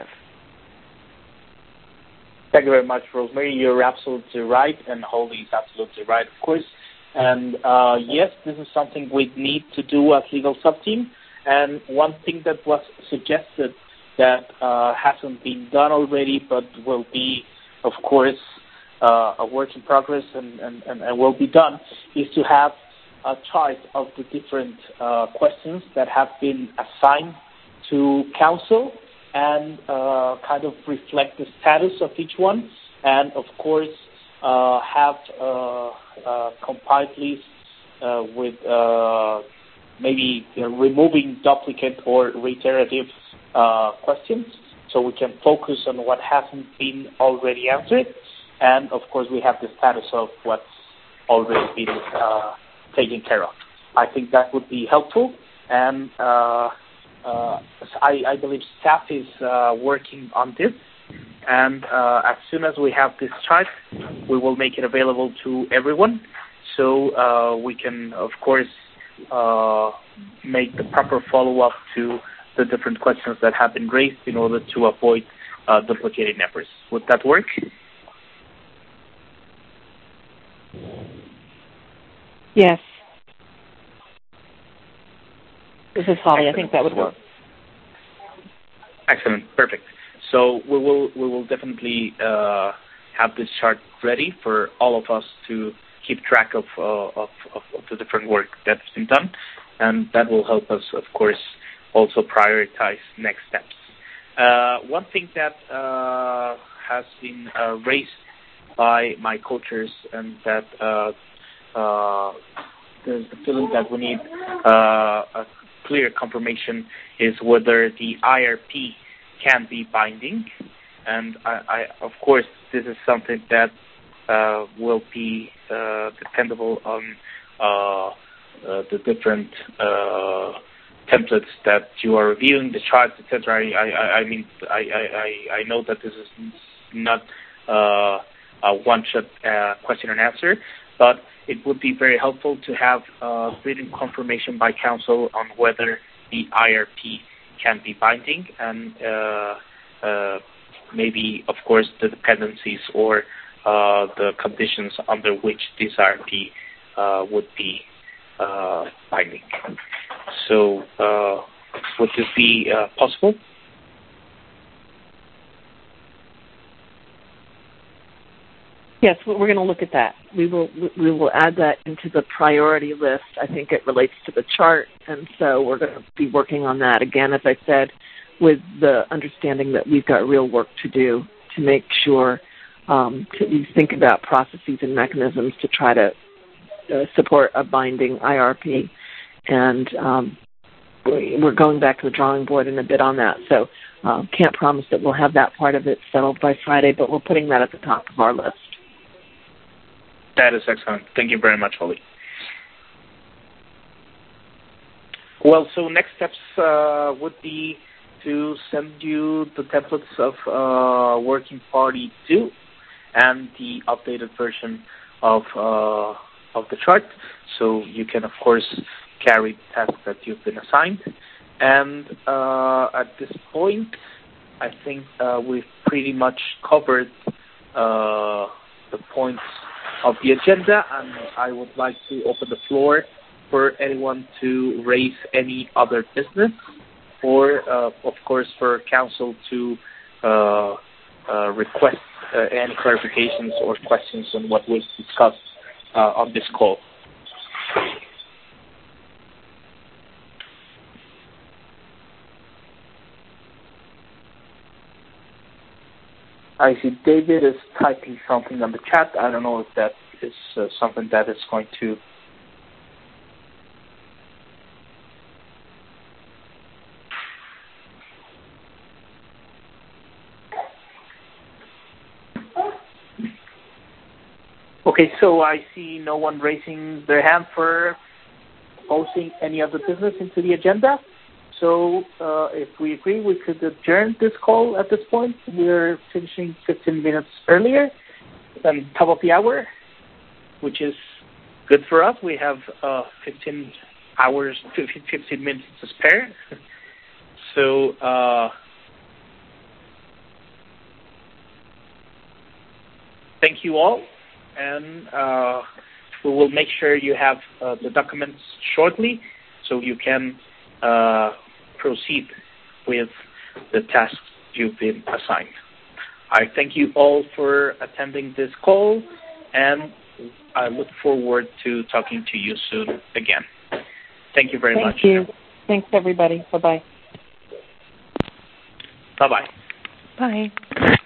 Thank you very much, Rosemary. You're absolutely right, and Holly is absolutely right, of course. And uh, yes, this is something we need to do as legal sub-team. And one thing that was suggested that uh, hasn't been done already, but will be, of course, uh, a work in progress and, and, and will be done, is to have a chart of the different uh, questions that have been assigned to counsel and uh, kind of reflect the status of each one, and, of course, uh, have uh, a compiled list uh, with uh, maybe uh, removing duplicate or reiterative uh, questions, so we can focus on what hasn't been already answered, and of course we have the status of what's already been uh, taken care of. I think that would be helpful, and uh, uh, I, I believe staff is uh, working on this, and uh, as soon as we have this chart, we will make it available to everyone, so uh, we can, of course, uh, make the proper follow-up to the different questions that have been raised in order to avoid uh, duplicating efforts. Would that work? Yes. This is Holly. Excellent. I think that would work. Excellent. Perfect. So we will we will definitely uh, have this chart ready for all of us to keep track of, uh, of, of, of the different work that's been done, and that will help us, of course, also prioritize next steps. Uh, one thing that uh, has been uh, raised by my coaches, and that uh, uh, there's the feeling that we need uh, a clear confirmation, is whether the I R P can be binding. And I, I, of course, this is something that uh, will be uh, dependable on uh, uh, the different uh, templates that you are reviewing, the charts, et cetera. I, I, I mean, I, I, I know that this is not uh, a one-shot uh, question and answer, but it would be very helpful to have uh, written confirmation by counsel on whether the I R P can be binding, and uh, uh, maybe, of course, the dependencies or uh, the conditions under which this I R P uh, would be uh, binding. So uh, would this be uh, possible? Yes, we're going to look at that. We will we will add that into the priority list. I think it relates to the chart, and so we're going to be working on that again, as I said, with the understanding that we've got real work to do to make sure um, to think about processes and mechanisms to try to uh, support a binding I R P. And um, we're going back to the drawing board in a bit on that. So uh, can't promise that we'll have that part of it settled by Friday, but we're putting that at the top of our list. That is excellent. Thank you very much, Holly. Well, so next steps uh, would be to send you the templates of uh, Working Party two and the updated version of uh, of the chart, so you can, of course, carry the task that you've been assigned. And uh, at this point, I think uh, we've pretty much covered uh, the points of the agenda, and I would like to open the floor for anyone to raise any other business, or, uh, of course, for counsel to uh, uh, request uh, any clarifications or questions on what was discussed uh, on this call. I see David is typing something on the chat. I don't know if that is uh, something that is going to... Okay, so I see no one raising their hand for posting any other business into the agenda. so uh, if we agree, we could adjourn this call at this point. We're finishing fifteen minutes earlier than top of the hour, which is good for us. We have uh, fifteen hours, fifteen minutes to spare. So uh, thank you all, and uh, we will make sure you have uh, the documents shortly so you can uh, proceed with the tasks you've been assigned. I thank you all for attending this call, and I look forward to talking to you soon again. Thank you very Thank much. Thank you. Thanks, everybody. Bye-bye. Bye-bye. Bye.